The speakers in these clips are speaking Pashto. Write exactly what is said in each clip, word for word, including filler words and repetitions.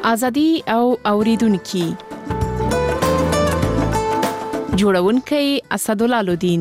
ازادي او اوریدونکو جوړونکي اسدالله الدین.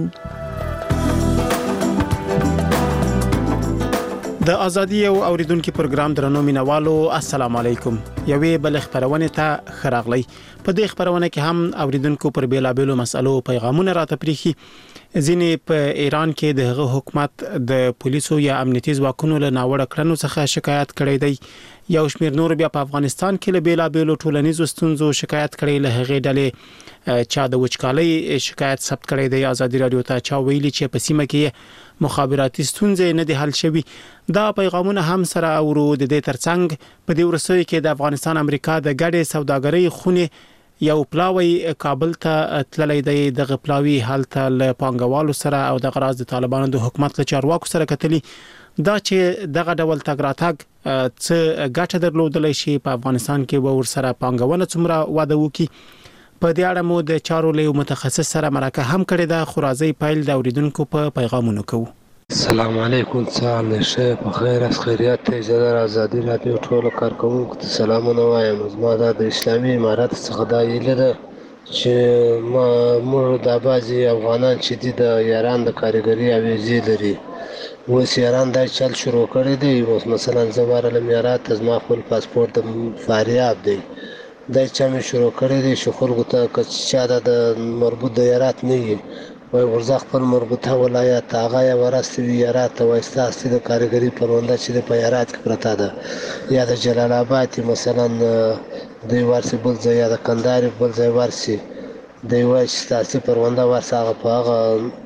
د ازادي او اوریدونکو پروګرام درنو مینوالو السلام علیکم. یوې بل خبرونه ته خراغلی. په دې خبرونه کې هم اوریدونکو پر بیلابېلو مسالو پیغامونه راته پریخي. ځینې په ایران کې د هغه حکومت د پولیسو یا امنیتي ځواکونو له ناوړه کړنو څخه شکایت کړی دی. یو شمېر نور بیا په افغانستان کې له بیلابېلو ټولنیزو ستونزو شکایت کړي. له هغې ډلې چا د وچکالۍ شکایت ثبت کړی دی. ازادي رادیو ته چا ویلي چې په سیمه کې مخابراتي ستونزې نه دي حل شوي. دا پیغامونه هم سره اورو. د دې ترڅنګ په دې ورسوي کې د افغانستان امریکا د ګډې سوداګرۍ خونې یو پلاوی کابل ته تللی دی. دغه پلاوی حالت له پانګوالو سره او د غراض د طالبانو د حکومت له چارواکو سره کتلی. دا چې دغه ډول تګ راتګ څه ګټه درلودلی شي، په افغانستان کې به ورسره پانګونه څومره واده وکړي، په دې اړه مو د چارو له متخصص سره مرکه هم کړې ده. خو راځئ پیل د اوریدونکو په پیغامونو کوو. السلام علیکم. سلام شه په خیر اس خیریت ته زړه ازادي رادیو ټول کارکونکو ته سلامونه وایم. زما د اسلامي امارات څخه دا ایله ده چې ما مور د بازي افغانان چې د ایران د کاریګری اویزي لري، اوس ایران دا چل شروع کړی دی. اوس مثلا زموږ له امارات زما خپل پاسپورت فاریاب دی، دا چې مې شروع کړی دی چې خلکو ته چې د مربوط د ایرات نه وي وای ورځ خپل مربوطه ولایت هغه یا ورستوي ایرات وایستاسي د کاریګری پرونده چې په ایرات کې پرتا ده، یا د جلال آباد مثلا دوی ورسي بل ځای، یا د کندهار بل ځای ورسي دوی وایستاسي پرونده ورساغه په هغه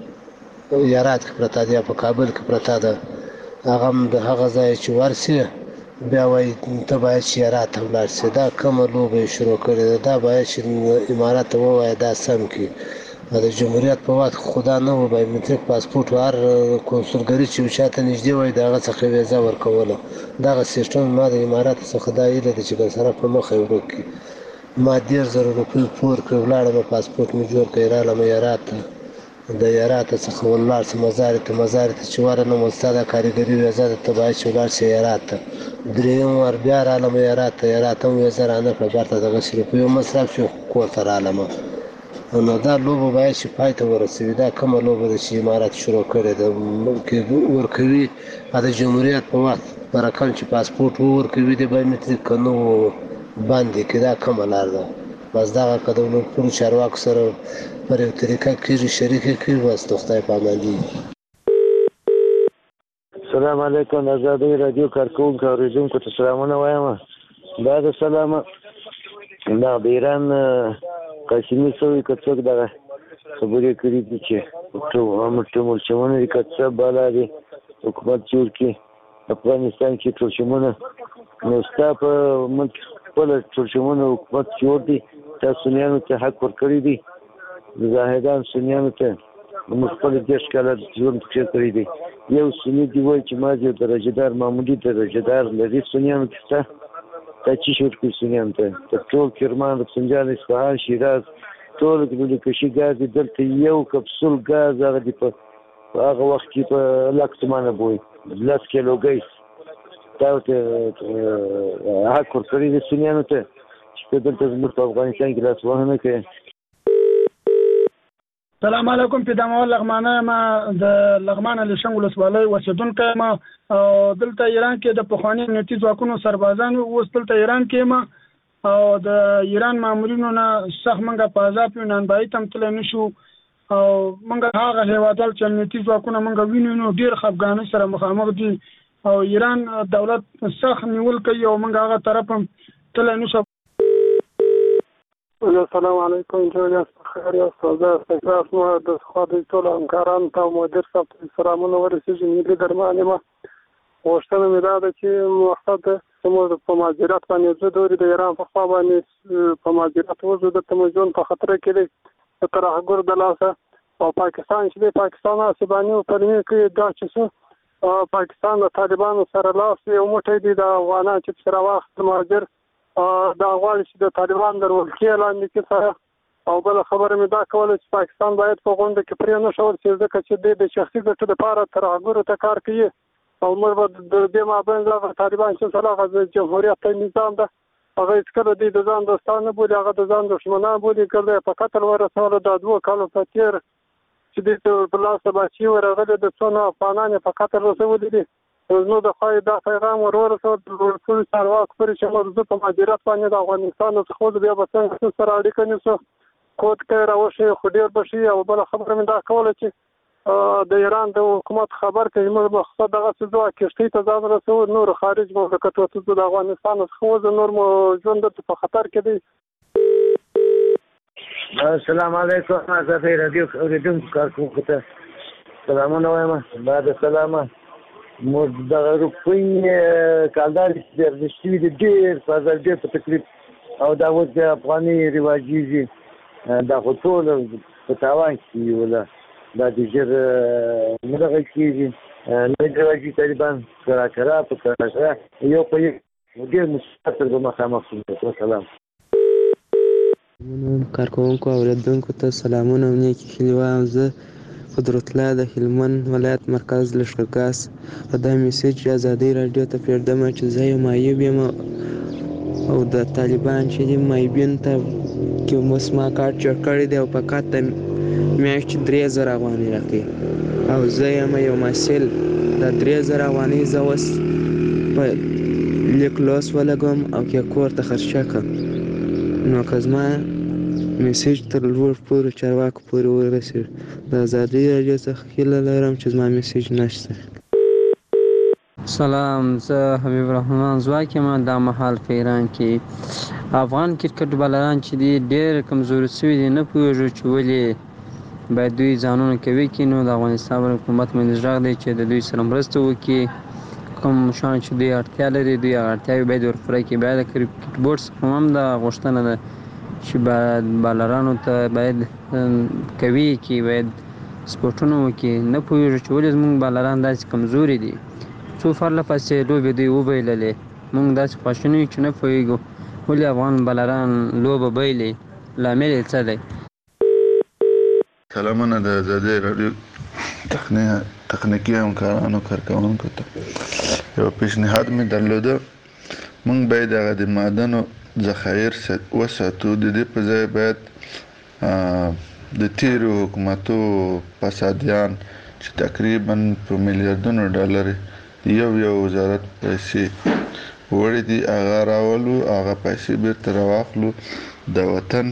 ایرات کې پرتا ده یا په کابل کې پرتا ده. هغه د هغه ځای چې ورسي بیا وای ته باید چې ایرات ولاړ شي. دا کومه لوبه شروع کړې ده، دا باید چې امارات ووایي دا سم کې د جمهوریت په وخت خدا نه و بایومټریک پاسپورت هر کنسولګری چې چاته نږدې وای دغه څخه ویزه ورکوله. دغه سیستم ما د امارات څخه دا ایله د چې سره په مخه ورکی ما ډیر زره روپۍ پور کړ ولاړم پاسپورت مې جوړ کړ را لمه ایرات د ایرات څخه ولار سم مزار ته مزار ته چې ورنه مستاده کاریګری ویزه ته تبای چې ولار شي ایرات دریم ور بیا را لمه ایرات ایرات هم ویزه رانه په برته دغه شي په مصرف شو کوته را لمه. نو دا لوبه باید چې پای ته ورسوي. دا کومه لوبه ده چې امارات شروع کړې ده ملک ورکوي د جمهوریت په وخت په رقم چې پاسپورت ورکوي د بایومټریک کنو باندې کې. دا کومه لار ده؟ بس دغه که دولتپورو چارواکو سره پر یو طریقه کېږي شریکې کړي بس د خدای په امان دي. السلام علیکم. ازادي رادیو کارکونکو اوریدونکو ته سلامونه وایم. دا د سلام دا د ایران قاسمي سوی که څوک دغه خبرې کړي دي چې ټولشمونه دي که څه بالا دي حکومت جوړ کړي افغانستان کې ټولشمونه، نو ستا په ملک خپل ټولشمونه حکومت جوړ دي. تا سنیانو ته حق ورکړی دي، زاهدان سنیانو ته موږ خپل دېرش کاله ژوند پکې کړی دی. یو سني دی وایي چې ما یو درجه دار معمولي درجه دار لري سنیانو کې ستا تا چې شور کې سنیانو ته تر ټول کرمان رفسنجان اصفهان شیراز ټول کشي ګاز دي. دلته یو کپسول ګاز هغه دی په هغه وخت کې په لک تومانه بوي لس کیلو ګیس تا ته حق ورکړی دی سنیانو ته چې دلته زموږ په افغانستان کې لاس وهنه کوي. السلام علیکم. پیدامول لغمانه ما د لغمانه لشنګ ولسوالۍ اوسیدونکی ما دلته ایران کې د پخواني امنیتي ځواکونو سربازانو اوس دلته ایران کې ما او د ایران مامورینو نه سخت منګه په عذاب یو نانبایي تم تللی نشو او منګه هغه هیوادوال چې امنیتي ځواکونه منګه وینو نو ډېر خفګانۍ سره مخامخ دي او ایران دولت سخت نیول کوي او منګه هغه طرف هم تللی نشو. السلام علیکم. جوړ خیر یاست. زه استقرار مو د خو د ټول همکارانو ته مدیر صاحب سلامونه ورسېږي. ملي درمانه ما غوښتنه مې دا ده چې مقصد زموږ په مهاجرت باندې زه دوري د ایران په خوا باندې په مهاجرت وځو د تمجون په خطر کې دی ترهګر د لاسه او پاکستان چې د پاکستان اسبانیو پرمې کې دا چې پاکستان د طالبانو سره لاس یو موټی دی د افغانان چې سره واخت مهاجر دا غواړي چې د طالبان در ولکې لاندې کې سره او بل خبره مې دا کوله چې پاکستان باید په غونډه کې پرې نه شول چې ځکه چې د شخصي ګټو لپاره ترهګرو ته کار کوي او موږ به د دې مابین د طالبان چې سره د جمهوریت نظام ده هغه هېڅکله دوی د ځان دوستان نه بولي، هغه د ځان دښمنان بولي. که دی په قتل ورسوله دا دوه کالو په تېر چې دوی ته په لاس د بچي ورغلي د څو نه افغانان یې په قتل رسولي دي. نو د خوا دا پیغام ور ورسول ټول چارواکو پورې چې موږ زه په مدیریت باندې د افغانستان څخه وځو، بیا به څنګه سره اړیکه نیسو، کود کې راوشي خو ډېر به شي. او بله خبره مې دا کوله چې د ایران د حکومت خبر کوي موږ مقصد دغسې ځو کښتۍ ته ځان رسوو، نور خارج مملکتو ته ځو، د افغانستان څخه وځو، نور مو ژوند دلته په خطر کې دی. السلام علیکم آزادۍ راډیو اورېدونکو کارکوونکو ته سلامونه وایم. بعد سلامه موږ دغه روپۍ کالدارې چې دي ارزښت شوي دي ډېر په ازل ډېر په تکلیف، او دا اوس د افغاني رواجېږي، دا خو ټول په تاوان کې وله، دا د ژر نه دغه کېږي، نه رواجي طالبان کرا کرا په کرا کرا یو په یو ډېر مشکلات سره به مخامخ شو. وسلام. کارکوونکو او اورېدونکو ته سلامونه او نیکې هیلې وایم. زه قدرت الله د هلمند ولایت مرکز لښکرګاه په دا میسج ازادۍ راډیو ته پرېږدم چې زه یو معیوب یم او د طالبان چې دي معیوبینو ته کې اوس ما کارت جوړ کړی دی او فقط د میاشتې درې زره افغانۍ راکوي، او زه یم یو محصل. دا درې زره افغانۍ زه اوس په لیک لوست ولګوم او که کور ته خرچه کړم. نو که زما میسج تر لوړ پورې چارواکو پورې ورسېږي، د ازادۍ راډیو څخه هیله لرم چې زما میسج نشته. سلام، زه حبیب الرحمن ځواک یم. دا مهال په ایران کې افغان کرکټ بالران چې دي ډېر کمزوري شوي دي، نه پوهېږو چې ولې باید دوی ځانونه قوي کړي. نو د افغانستان پر حکومت باندې غږ دی چې د دوی سره مرسته وکړي، کوم شیان چې دوی اړتیا لري دوی هغه اړتیاوې باید ورپوره کړي. بیا د کرکټ بورډ څخه هم دا غوښتنه ده چې باید بالرانو ته باید قوي کړي، باید سپورټونه وکړي. نه پوهېږو چې ولې زموږ بالران داسې کمزوري دي. څو پرله پسې لوبې دوی وبایللې، موږ داسې خواشیني یو چې نه پوهېږو ولې افغان بالران لوبه بایلي، لامل یې څه دی. سلامونه د ازادۍ راډیو تخنیکي همکارانو کارکوونکو ته. یو پیشنهاد مې درلوده، موږ باید هغه د معدنو ذخایر وساتو، د دې په ځای باید د تیرو حکومتو فسادیان چې تقریبا په میلیاردونو ډالر یو یو وزارت پیسې وړي دي هغه راولو، هغه پیسې بیرته راواخلو، د وطن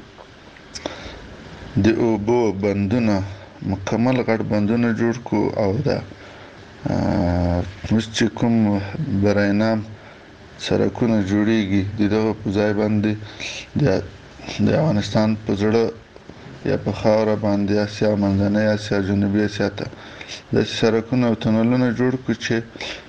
د اوبو بندونه مکمل غټ بندونه جوړ کړو، او دا اوس چې کوم براینام سړکونه جوړیږي د دغه په ځای باندې د افغانستان په زړه یا په خاوره باندې اسیا، منځنۍ اسیا، جنوبي اسیا ته داسې سړکونه او تونلونه جوړ کړو چې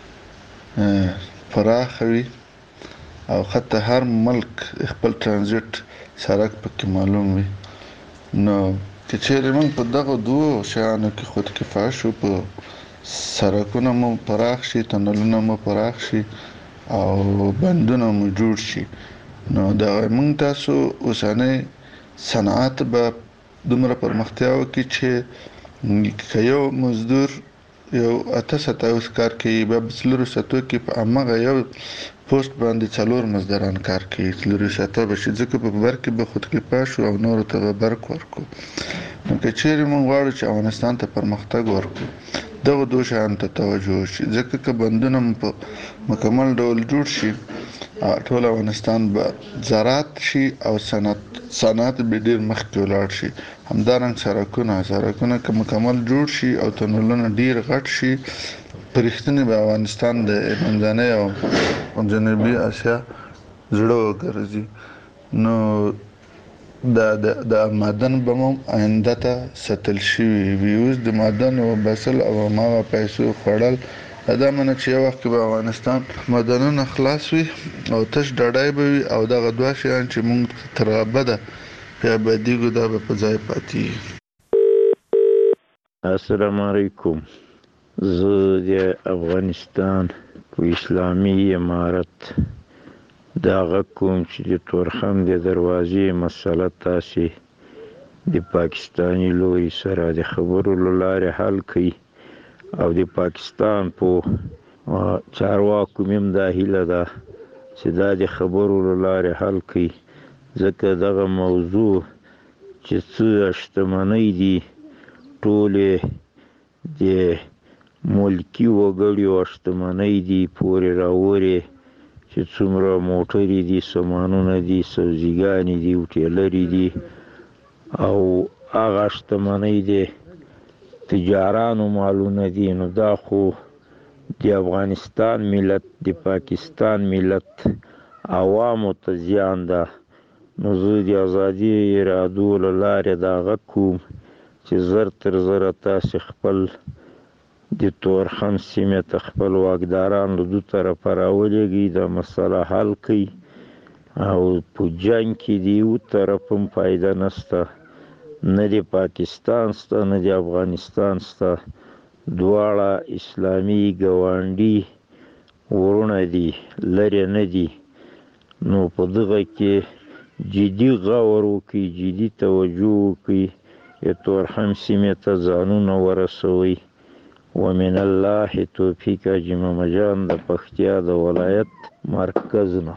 پراخ وي او حتی هر ملک خپل ترانزیت سړک پکې معلوم وي. نو که چیرې موږ په دغه دوو شیانو کې خود کفایه شو، په سړکونه مو پراخ شي، تونلونه مو پراخ شي او بندونه مو جوړ شي، نو دغه موږ تاسو اوسنی صنعت به دومره پرمختیا وکړي چې که یو مزدور یو اته ساعته اوس کار کوي، بیا په څلورو ساعتو کې په هماغه یو پوسټ باندې څلور مزدوران کار کوي، څلورو ساعته به شي، ځکه په برق کې به خودکفا شو او نورو ته به برق ورکړو. نو که چیرې موږ غواړو چې افغانستان ته پرمختګ ورکړو، دغه دوه شیانو ته توجه وشي، ځکه که بندونه په مکمل ډول جوړ شي ټول افغانستان به زراعت شي او صنعت صنعت به ډېر مخکې ولاړ شي. همدارنګ سړکونه سړکونه که مکمل جوړ شي او تونلونه ډېر غټ شي، په رښتینې به افغانستان د منځنۍ او جنوبي اسیا زړه وګرځي. نو دا د معدن به مو آینده ته ساتل شوي وي. اوس د معدن وباسل او هماغه پیسو خوړل دا منه چې یو وخت کې به افغانستان معدنونه خلاص وي او تش ډاډی به وي، او دغه دوه شیان چې موږ تر ابده په ابدیږو دا به په ځای پاتې. السلام علیکم. زه د افغانستان په اسلامي امارت دا غږ کوم چې د تورخم د دروازې مسله تاسې د پاکستاني لوري سره د خبرو له لارې حل کړئ، او د پاکستان په چارواکو مې هم دا هیله ده چې دا د خبرو له لارې حل کړي، ځکه دغه موضوع چې څه شتمنۍ دي ټولې د ملکي وګړیو شتمنۍ دي پورې راورې، چې څومره موټرې دي، سامانونه دي، سبزیګانې دي، هوټلرې دي، او هغه شتمنۍ د تجارانو مالونه دي. نو دا خو د افغانستان ملت، د پاکستان ملت عوامو ته زیان ده. نو زه د ازادي ارادو له لارې دا غږ کوم چې زر تر زره تاسې خپل د تورخم سیمې ته خپل واکداران له دو طرفه راولېږئ، دا مسله حل کړئ، او په جنګ کې د یو طرف هم فایده نشته، نه د پاکستان سته نه د افغانستان سته، دواړه اسلامي ګاونډي ورونه دي، لرې نه دي. نو په دغه کې جدي غور وکړئ، جدي توجه وکړئ، د تورخم سیمې ته ځانونه ورسوئ. ومن الله توفیق. حاجي محمد جان د پکتیا د ولایت مرکز نه.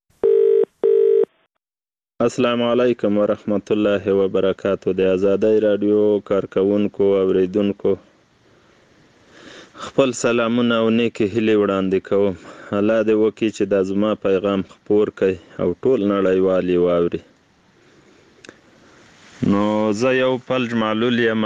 السلام علیکم ورحمت الله وبرکاتو. د آزادۍ رادیو کارکونکو اوریدونکو خپل سلامونه او نیکې هیلې وړاندې کوم. الله دې وکړي چې دا زما پیغام خپور کړي او ټول نړیوال یې واوري. نو زه یو فلج معلول یم،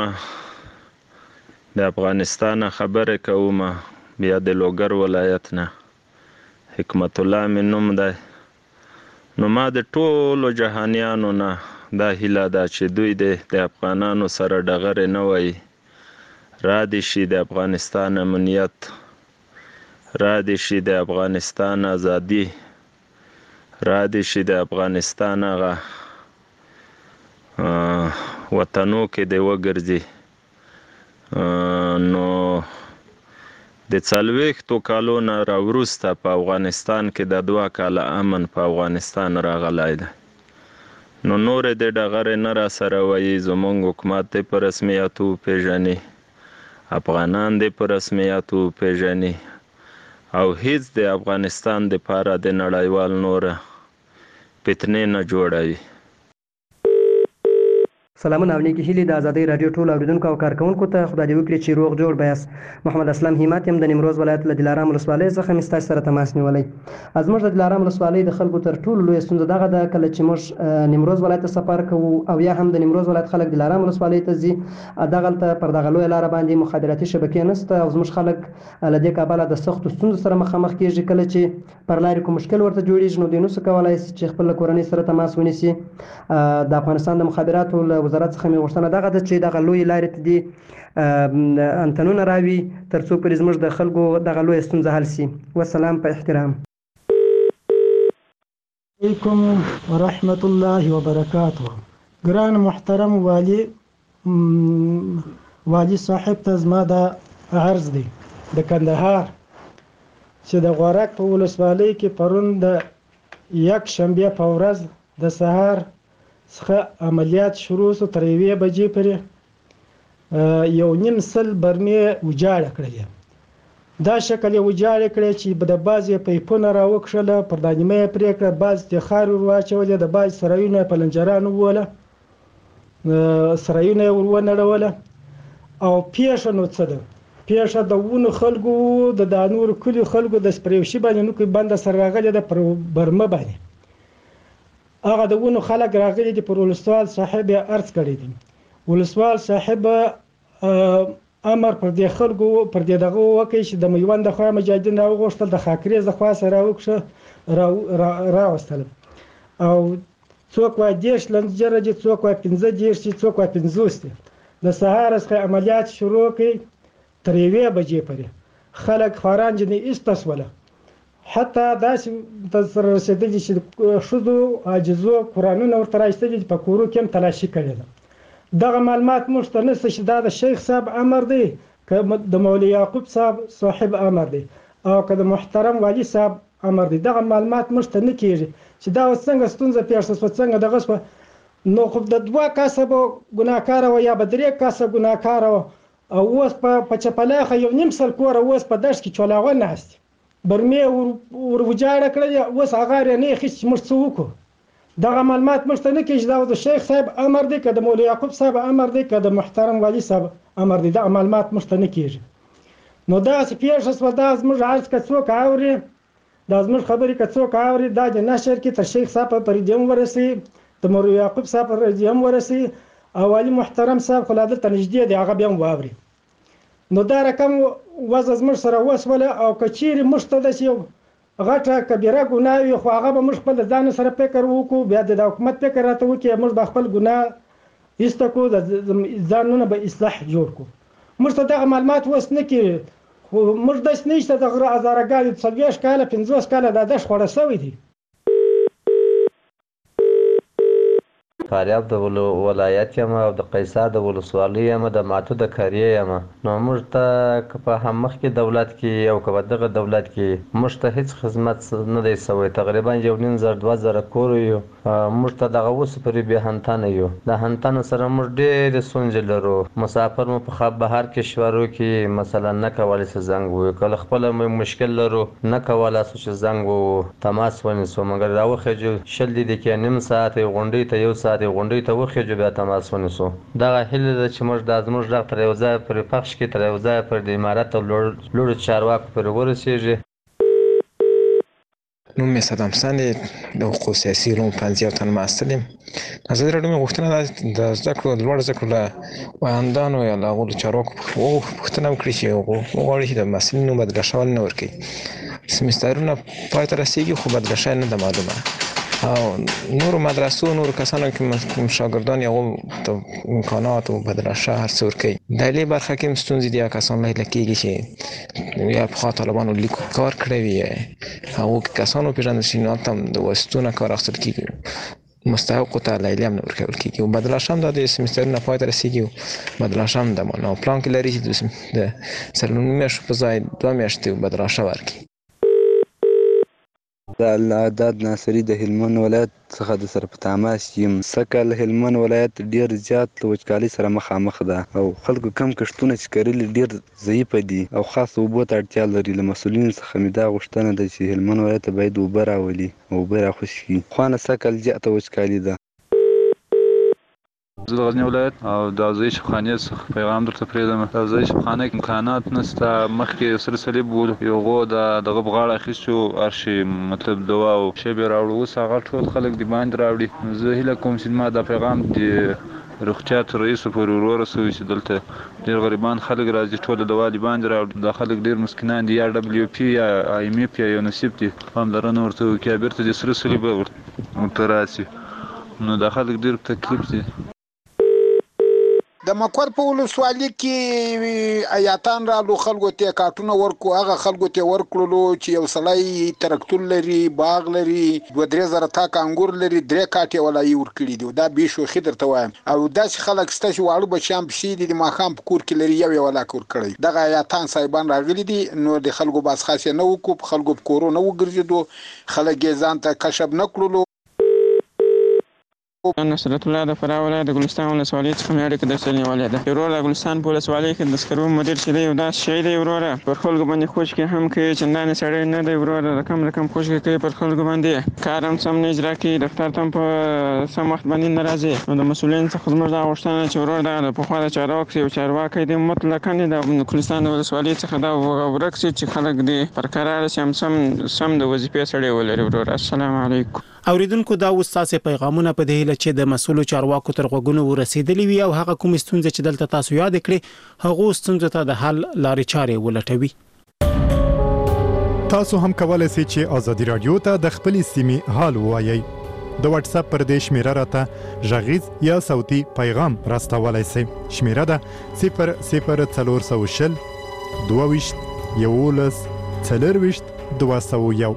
د افغانستان خبرې کوم، بیا د لوګر ولایت نه. حکمت الله مې نوم دی. نو ما د ټولو جهانیانو نه دا هیله ده چې دوی د افغانانو سره ډغرې نه وایي، را دې شي د افغانستان امنیت، را دې شي د افغانستان ازادي، را دې شي د افغانستان هغه وطنو کې دې وګرځي. نو د څلوېښتو کالو نه راوروسته په افغانستان کې د دوه کاله امن په افغانستان راغلی دی. نو نورې د ډغرې نه را سره وایي، زموږ حکومت دې په رسمیاتو وپېژني، افغانان دې په رسمیاتو وپېژني، او هیڅ د افغانستان دپاره د نړیوال نوره فتنې نه جوړوي. سلامونه او نیکې هیلې د ازادۍ راډیو ټولو اورېدونکو او کارکوونکو ته. خدای دې وکړي چې روغ جوړ بیاست. محمد اسلام همت یم د نیمروز ولایت له دلارام ولسوالۍ څخه مې ستاسو سره تماس نیولی. زموږ د دلارام ولسوالۍ د خلکو تر ټولو لویه ستونزه دغه ده، کله چې موږ نیمروز ولایت ته سفر کوو او یا هم د نیمروز ولایت خلک دلارام ولسوالۍ ته ځي، دغلته پر دغه لویه لاره باندې مخابراتي شبکې نشته او زموږ خلک له دې کبله د سختو ستونزو سره مخامخ کېږي. کله چې پر لارې کوم مشکل ورته جوړېږي نو دوی نشي کولی چې خپل له کورنۍ سره تماس ونیسي. د افغانستان د مخابراتو له وزارت څخه مې غوښتنه دغه ده چې دغه لویې لارې ته دې انتنونه راوي تر څو پرې زموږ د خلکو دغه لویه ستونزه حل سي. والسلام په احترام. علیکم ورحمت الله وبرکاته. ګران محترم والی والی صاحب ته زما دا عرض دی د کندهار چې د غورک په ولسوالۍ کې پرون د یک شنبه په ورځ د سهار څخه عملیات شروع شو، تر یوې بجې پورې یو نیم سل برمې وجاړه کړلې. دا شکل یې وجاړه کړې چې د بعضې پیپونه راوکښله، پر دا نیمه یې پرې کړه، بعض د خاورې ور واچولې، د بعض سرایونه یې په لنجرانو ووله، سرایونه یې ور ونړوله. او پیښه نو څه ده؟ پیښه د ونو خلکو د دا نورو کلیو خلکو د سپریوشي باندې نو کې بنده سره راغلې ده پر برمه باندې. هغه د ونو خلک راغلي دي، پر ولسوال صاحب یې عرض کړی دی. ولسوال صاحب امر پر دې خلکو پر دې دغه وکړي چې د میوند د خوا مجاهدین راوغوښتل، د خاکریز د خوا سره راوکښه راوستل، او څوک وایي دېرش لنجره دي، څوک وایي پنځه دېرش دي، څوک وایي پنځوس دي. د سهار څخه عملیات شروع کړي تر یوې بجې پورې خلک خواران جنې ایسته شوله. حتی داسې ته سره رسېدلي چې ښځو عاجزو قرآنونه ورته رایستلي دي، په کورو کې هم تلاشي کړې ده. دغه معلومات موږ ته نشته چې دا د شیخ صاحب امر دی که د مولوي یعقوب صاحب صاحب امر دی او که د محترم والي صاحب امر دی. دغه معلومات موږ ته نه کېږي چې دا اوس څنګه ستونزه پېښه شوه، څنګه دغه شوه. نو خو د دوه کسه به ګناهکاره وه یا به درې کسه ګناهکاره وه، او اوس په چپلاخه یو نیم سل کوره اوس په دشت کې چولاغه ناست برمې ور وجاړه کړې، اوس هغه رانه اخیست چې موږ څه وکړو. دغه معلومات موږ ته نه کېږي چې دا د شیخ صاحب امر دی که د مولوي یعقوب صاحب امر دی که د محترم والي صاحب امر دی. دغه معلومات موږ ته نه کېږي. نو داسې پېښه شوه، دا زموږ عرض که څوک اوري، دا زموږ خبرې که څوک اوري، دا د نشر کې تر شیخ صاحب په رادیو هم ورسي، د مولوي یعقوب صاحب په رادیو هم ورسي، او والي محترم صاحب خو لا دلته نږدې دی، هغه بیا هم واوري. نو دا رقم وضع زموږ سره وسوله، او که چیرې موږ ته داسې یو غټه کبیره ګناه وي، خو هغه به موږ خپل د ځان سره فکر وکړو، بیا د حکومت فکر راته وکړي، موږ به خپل ګناه ایسته کړو، د ځانونه به اصلاح جوړ کړو. موږ ته دغه معلومات اوس نه کېږي، خو موږ داسې نه چې د غره هزارهګانې څلوېښت کاله پنځوس کاله دا دښت خوړه سوی دی. فاریاب د ولایت یم او د قیصار د ولسوالۍ یم، د ماتو د قریې یم. نو موږ ته که په هم مخکې دولت کې او که په دغه دولت کې موږ ته هېڅ خدمت نه دی سوی. تقریبا یو نیم زر دوه زره کور یو، موږ ته دغه اوس پورې بې هنتنه یو. د هنتنو سره موږ ډېرې ستونزې لرو. مسافر مو په بهر کشورو کې مثلا نه کولی چې زنګ ووهو، کله خپله مو مشکل لرو نه کولی سو چې زنګ ووهو تماس ونیسو، مګر راوخېږو شل دقیقې نیم ساعت غونډۍ ته یو ساعت غونډۍ ته وخېږو بیا تماس ونیسو. دغه هیله ده چې موږ دا زموږ غږ تر یو ځایه پورې پخش کړي، تر یو ځایه پورې د امارت او لوړو چارواکو پورې ورسېږي. نوم مې صدام حسن دی، د حقوقو سیاسي علومو پوهنځي او تن محصل یم. ازادي راډیو مې غوښتنه ده د زده کړو د لوړو زده کړو له ویاندانو یا له هغو چارواکو پوښتنه وکړي چې وغواړي چې د محصلینو بدله شوی نه ورکوي. سمسترونه پای ته رسېږي خو بدله شوی نه ده معلومه، او نورو مدرسو نورو کسانو کې شاګردان یا ته امکانات او بدرشه هر څه ورکوي. د دې برخه کې هم ستونزې دي، کسان لیدل کېږي چې یا پخوا طالبانو لیکو کار کړی وي، هغو کسانو پېژندل شي، نو هلته هم د واسطو نه کار اخیستل کېږي، مستحقو ته لیلیه هم نه ورکول کېږي. او بدرشه هم دا د سمسترونه پای ته رسېږي، او بدرشه هم د مانو پلان کې لري چې د څلورو میاشتو په ځای دوه میاشتې بدرشه ورکړي. د العداد ناصري د هلمند ولایت څخه د سره په تماس یم. سږکال هلمند ولایت ډیر زیات له وچکالۍ سره مخامخ ده، او خلکو کم کښتونه چې کرلي ډیر ضعیفه دي او خاص اوبو ته اړتیا لري. له مسؤلینو څخه مې دا غوښتنه ده چې هلمند ولایت ته باید اوبه راولي او اوبه راخوشي کړي. خو نه سږکال زیاته وچکالي ده. زه د غزني ولایت او د اوزې شفخانې څخه پیغام درته پرېږدم. د اوزې شفخانه کې امکانات نشته. مخکې سره صلیب و، یوغو د دغه په غاړه اخیستو ارشي مطلب دوا او شی به راوړو، اوس هغه ټول خلک د باندې راوړي. زه هیله کوم چې ما دا پیغام د روغتیا تر رئیسو پورې ور ورسوي چې دلته ډېر غریبان خلک راځي، ټول د دوا د باندې راوړي. دا خلک ډېر مسکینان دي، یا ډبلیو پي یا آی ایم اف یا یونیسف دي، پاملرنه ورته وکړي، بیرته د سره صلیب ورته راسي. نو دا خلک ډېر تکلیف دي. د مکور په ولسوالۍ کې آیاتان رالو، خلکو ته کارتونه ورکو، هغه خلکو ته ورکړلو چې یو سړی ترکتور لري، باغ لري، دوه درې زره تاک انګور لري، درې کاټې ولایي ورکړي دي. دا بې شوخي درته وایم. او داسې خلک شته چې واړه بچیان پسې دي، د ماښام په کور کې لري، یو یو ولاک ورکړی. دغه آیاتان صاحبان راغلي دي، نو د خلکو باس خاصې نه وکړو، په خلکو په کورو نه وګرځېدو، خلک یې ځان ته کشف نه کړلو. نصرت الله د فراه ولایت د ګلستان ولسوالۍ څخه مې اړیکه درسره نیولې ده. وروره د ګلستان په ولسوالۍ کې د سکرو مدیر چې دی یو داسې شی دی وروره، پر خلکو باندې خوشکې هم کوي، چندانې سړی نه دی وروره، رقم رقم خوشکې کوي پر خلکو باندې، کار هم سم نه اجرا کوي، دفتر ته هم په سم وخت باندې نه راځي. نو د مسؤلینو څخه زموږ دا غوښتنه چې وروره دغه د پخوا د چارواکي یو چارواکی دی مطلقاً د ګلستان د ولسوالۍ څخه دا ورک شي چې خلک دې پر قراره شي، هم سم سم د وظیفې سړی ولري وروره. السلام علیکم. اوریدونکو دا اوس تاسو پیغامونه په دې هیله چې د مسؤلو چارواکو تر غوږونو ورسېدلې وي، او هغه کوم ستونزې چې دلته تاسو یاد کړې هغه ستونزې ته د حل لارې چارې ولټوي. تاسو هم کولای شئ چې ازادي رادیو ته د خپل سیمې حال ووایي. د واتس اپ پر دې شمیره راته غږیز یا صوتي پیغام راستولای شئ. شمیره ده صفر صفر څلور سوه شل دوه ویشت یولس څلور ویشت دوه سوه یو.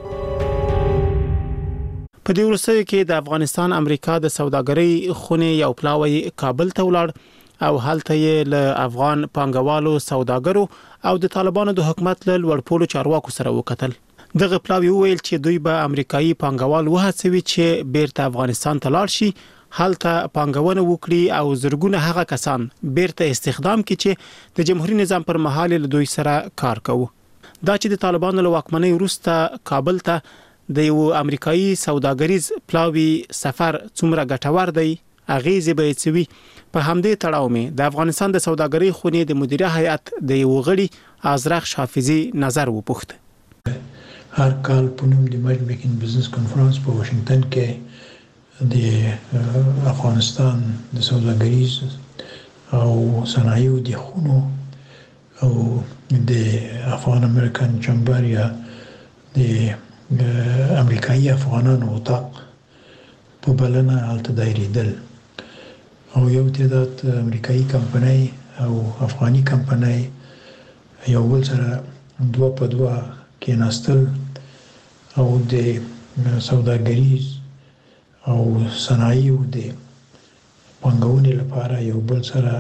په دې وروستیو کې د افغانستان امریکا د سوداګرۍ خونې یو پلاوی کابل ته ولاړ، او هلته یې له افغان پانګوالو، سوداګرو او د طالبانو د حکومت له لوړپوړو چارواکو سره وکتل. دغه پلاوی وویل چې دوی به امریکایي پانګوال وهڅوي چې بیرته افغانستان ته لاړ شي، هلته پانګونه وکړي او زرګونه هغه کسان بیرته استخدام کړي چې د جمهوریت نظام پر مهال له دوی سره کار کوي. دا چې د طالبانو له واکمنۍ وروسته کابل ته د یو امریکایي سوداګریز پلاوي سفر څومره ګټور دی اغیزې به یې څه وي. په همدې تړاو مې د افغانستان د سوداګرۍ خونې د مدیره هیئت د یو غړي ازرخ حافظي نظر وپوښت. هر کال په نوم د مج میکینګ بزنس کانفرنس په واشنگټن کې د افغانستان د سوداګریز او صنایعو د خونو او د افغان امریکن چمبر یا د امریکایي افغانانو اتاق په بلنه هلته دایریدل او یو تعداد امریکایي کمپنۍ او افغاني کمپنۍ یو بل سره دوه په دوه کېناستل او د سوداګریز او صنایعو د پانګونې لپاره یو بل سره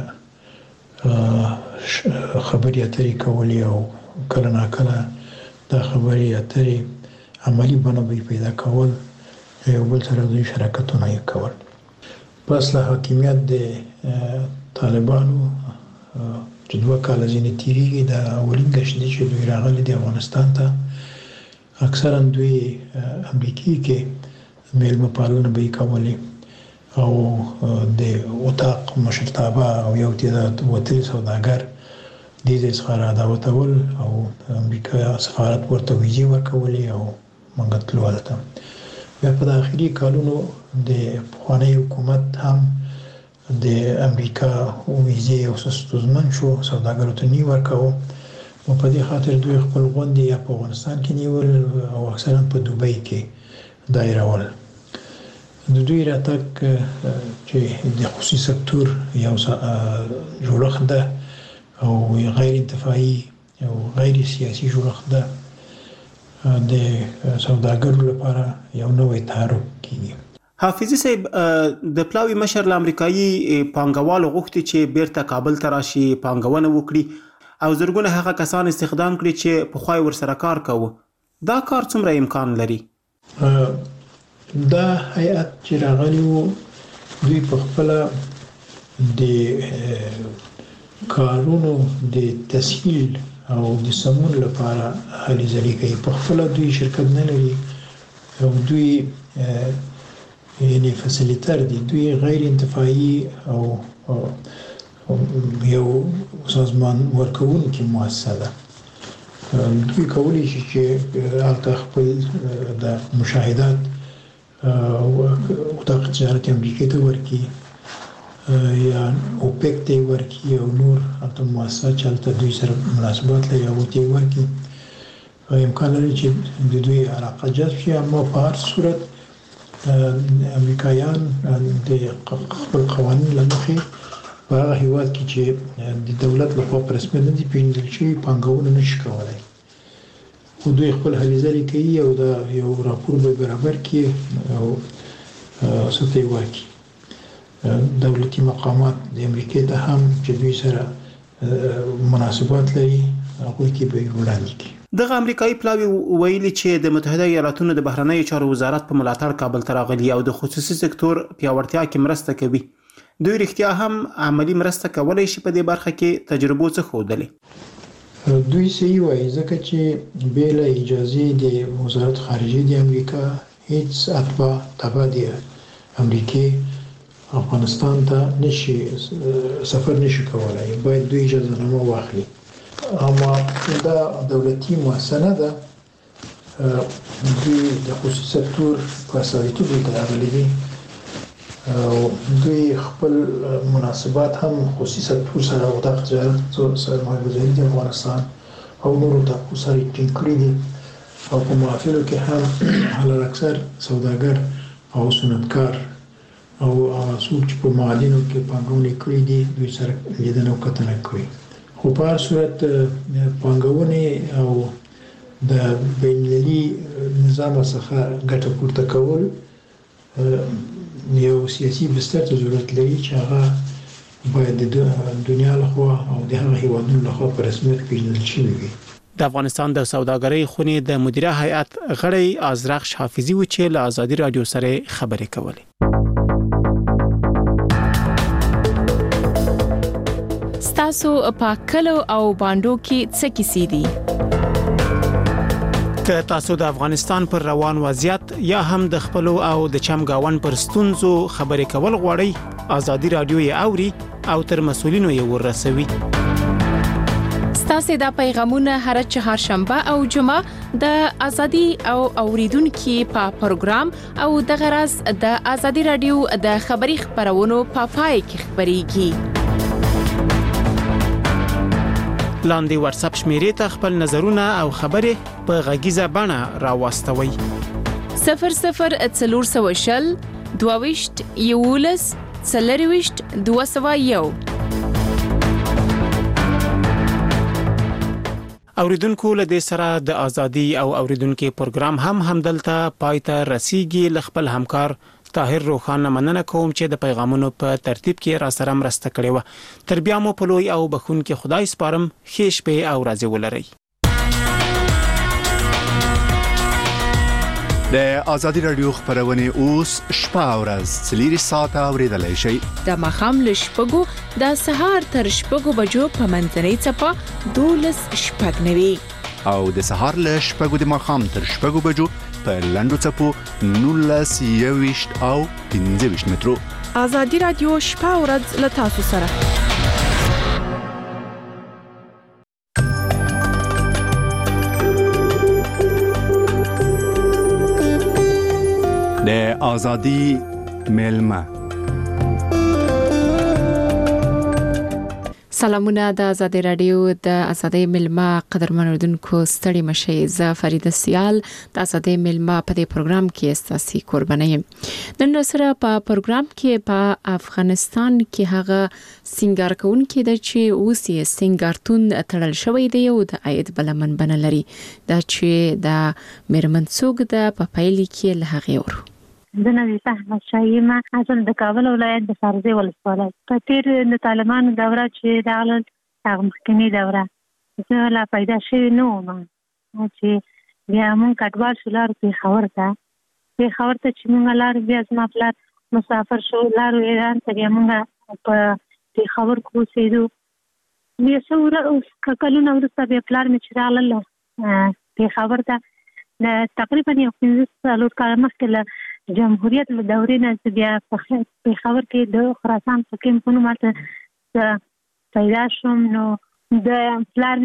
خبرې اترې کولې او کله ناکله دا خبرې اترې عملي بڼه به پیدا کول یو بل سره دوی شراکتونه یې کول. پس له حاکمیت د طالبانو چې دوه کاله ځینې تېرېږي د اولین ګشت دی چې دوی راغلي د افغانستان ته اکثرا دوی امریکې کې میلمه پالنه به یې کولې او د اتاق مشرتابه او یو تعداد وتلي سوداګر دې ځای څخه رادعوتول او امریکا سفارت ورته ویزې ورکولې او موږ تلو هلته. بیا په داخلي کالونو د پخواني حکومت هم د امریکا ویزې او ستونزمن شو سوداګرو ته نه ورکاوه او په دې خاطر دوی خپل غونډې یا په افغانستان کې نیول او اکثرا په دوبۍ کې دایرول. د دوی راتګ چې د خصوصي سکتور یو جوړښت ده او غیر انتفاعي او غیر سیاسي جوړښت ده د سوداګرو لپاره یو نوې تحرک کیږي. حافظي صاحب د پلاوي مشر له امریکایي پانګوالو غوښتي چې بیرته کابل ته راشي پانګونه وکړي او زرګونه هغه کسان استخدام کړي چې پخوای ورسره کار کوي. دا کار څومره امکان لري؟ دا هیئت چې راغلی وو دوی په خپله د کارونو د تسهیل او د سمون لپاره هلې ځلې کوي. په خپله دوی شرکت نه لري او دوی یعنې فسیلیتر دي، دوی غیر انتفاعي او یو سازمان ورکوونکې مؤسسه ده. دوی کولی شي چې هلته خپل د مشاهدات اتاق تجارت امریکې ته ورکړي یا اوپیک ته یې ورکړي او نور هلته مؤسسات چې هلته دوی سره مناسبات لري هغو ته یې ورکړي. امکان لري چې د دوی علاقه جذب شي، اما په هر صورت امریکایان د خپل قوانین له مخې په هغه هېواد کې چې د دولت لخوا په رسمیت نه دي پېژندل شوي پانګونه نشي کولی، خو دوی خپل هلې ځلې کوي او دا یو راپور به برابر کړي او څه ته یې ورکړي. دولتي مقامات د امریکې ته هم چې دوی سره مناسبات لري هغوی کې به یې وړاندې کړي. دغه امریکایي پلاوي ویلي چې د متحده ایالاتونو د بهرنیو چارو وزارت په ملاتړ کابل ته راغلي او د خصوصي سکتور پیاوړتیا کې مرسته کوي. دوی رښتیا هم عملی مرسته کولی شي په دې برخه کې تجربو څه ښودلې؟ دوی صحیح وایي ځکه چې بې له اجازې د وزارت خارجه د امریکا هیڅ اتباع تبع د امریکې افغانستان ته نشي سفر نشي کولای، باید دوی اجازه نامه واخلي. اما دا دولتي مؤسسه نه ده، دوی د خصوصي سکتور په استازیتوب ته راغلي دي او دوی خپل مناسبات هم خصوصي سکتور سره او د تجارت سرمایه‌گذاري د افغانستان او نورو ټاپو سره ټینګ کړي دي او په محافلو کې هم حلال اکثر سوداګر او صنعتکار او څوک چې په معادنو کې پانګونه کړې دي دوی سره لیدنه او کتنه کوي. خو په هر صورت پانګونې او د بین‌المللي نظام څخه ګټه پورته کول یو سیاسي بستر ته ضرورت لري چې هغه باید د دنیا لخوا او د هغه هیوادونو لخوا په رسمیت پیژندل شوي وي. د افغانستان د سوداګرۍ خونې د مدیره هیئت غړی ازرخ حافظي و چې له ازادي رادیو سره خبرې کولې. ستاسو په کلو او باندو کې څه کیسې دي؟ که تاسو د افغانستان پر روان وضعیت یا هم د خپلو او د چمګاون پر ستونزو خبرې کول غواړئ ازادي رادیو یې اوري او تر مسولینو یې ورسوي. ستاسو د پیغامونه هر چهارشنبه او جمعه د ازادي او اوریدونکو په پروګرام او د غرض د ازادي رادیو د خبري خبرونو په پای کې خبريږي. لاندې واتس اپ شمیرې ته خپل نظرونه او خبرې په غږیزه بڼه راوستوي. صفر صفر څلور سوه شل دوه ویشت یولس څلور ویشت دوه سوه یو. اوریدونکو له دې سره د ازادي او اوریدونکو پروګرام هم همدلته پایته رسیدي. خپل همکار طاهر روخان مننه کوم چې د پیغامونو په ترتیب کې را سره مرسته کړې و. تر بیا مو په لوی او بخون کې خدای سپارم. ښه شپه او ورځ ولرئ. د ازادي رادیو خبرونه اوس شپه او ورځ څلور ساعته اوریدلای شئ. د مخام له شپږو د سهار تر شپږو بجو په منځنۍ چپه دولس شپږ نوي او د سهار له شپږو د مخام تر شپږو بجو په لندو چپو نولس یويشت او پنځه ویشت مترو. ازادي رادیو شپه او ورځ له تاسو سره. د ازادي ملما سلامونه د ازادي رادیو د ازادي ملما قدرمن اوردونکو ستړي مشي. ز فریده سیال د ازادي ملما په دې پروګرام کې استاسي قرباني یم. نن سره په پروګرام کې په افغانستان کې هغه سنگار کون کې د چې اوسې سنگارتون تړل شوی دی او د عاید بلمن بنلري دا چې د میرمنڅوګ د په پایلي کې له هغه ورو د نوې احمد شایمه اصل د کابل ولایت د فرزي ولسوالۍ په تیر د طالبانو دوره چې د عالم هغه مخکنی دوره زه لا پیدا شوی نو ما چې بیا مونږ کډوال شولار په خبر ته په خبر ته چې مونږ لار بیا زما پلار مسافر شو لار ایران ته بیا مونږ په خبر کو سیدو بیا څو کلونه وروسته بیا پلار مې چې راغله په خبر ته د تقریبا یو پنځه څلور کال مخکې جمهوریت له دورې نه بیا په خبر کې د خراسان په کمپونو ماته پیدا شوم. نو د پلار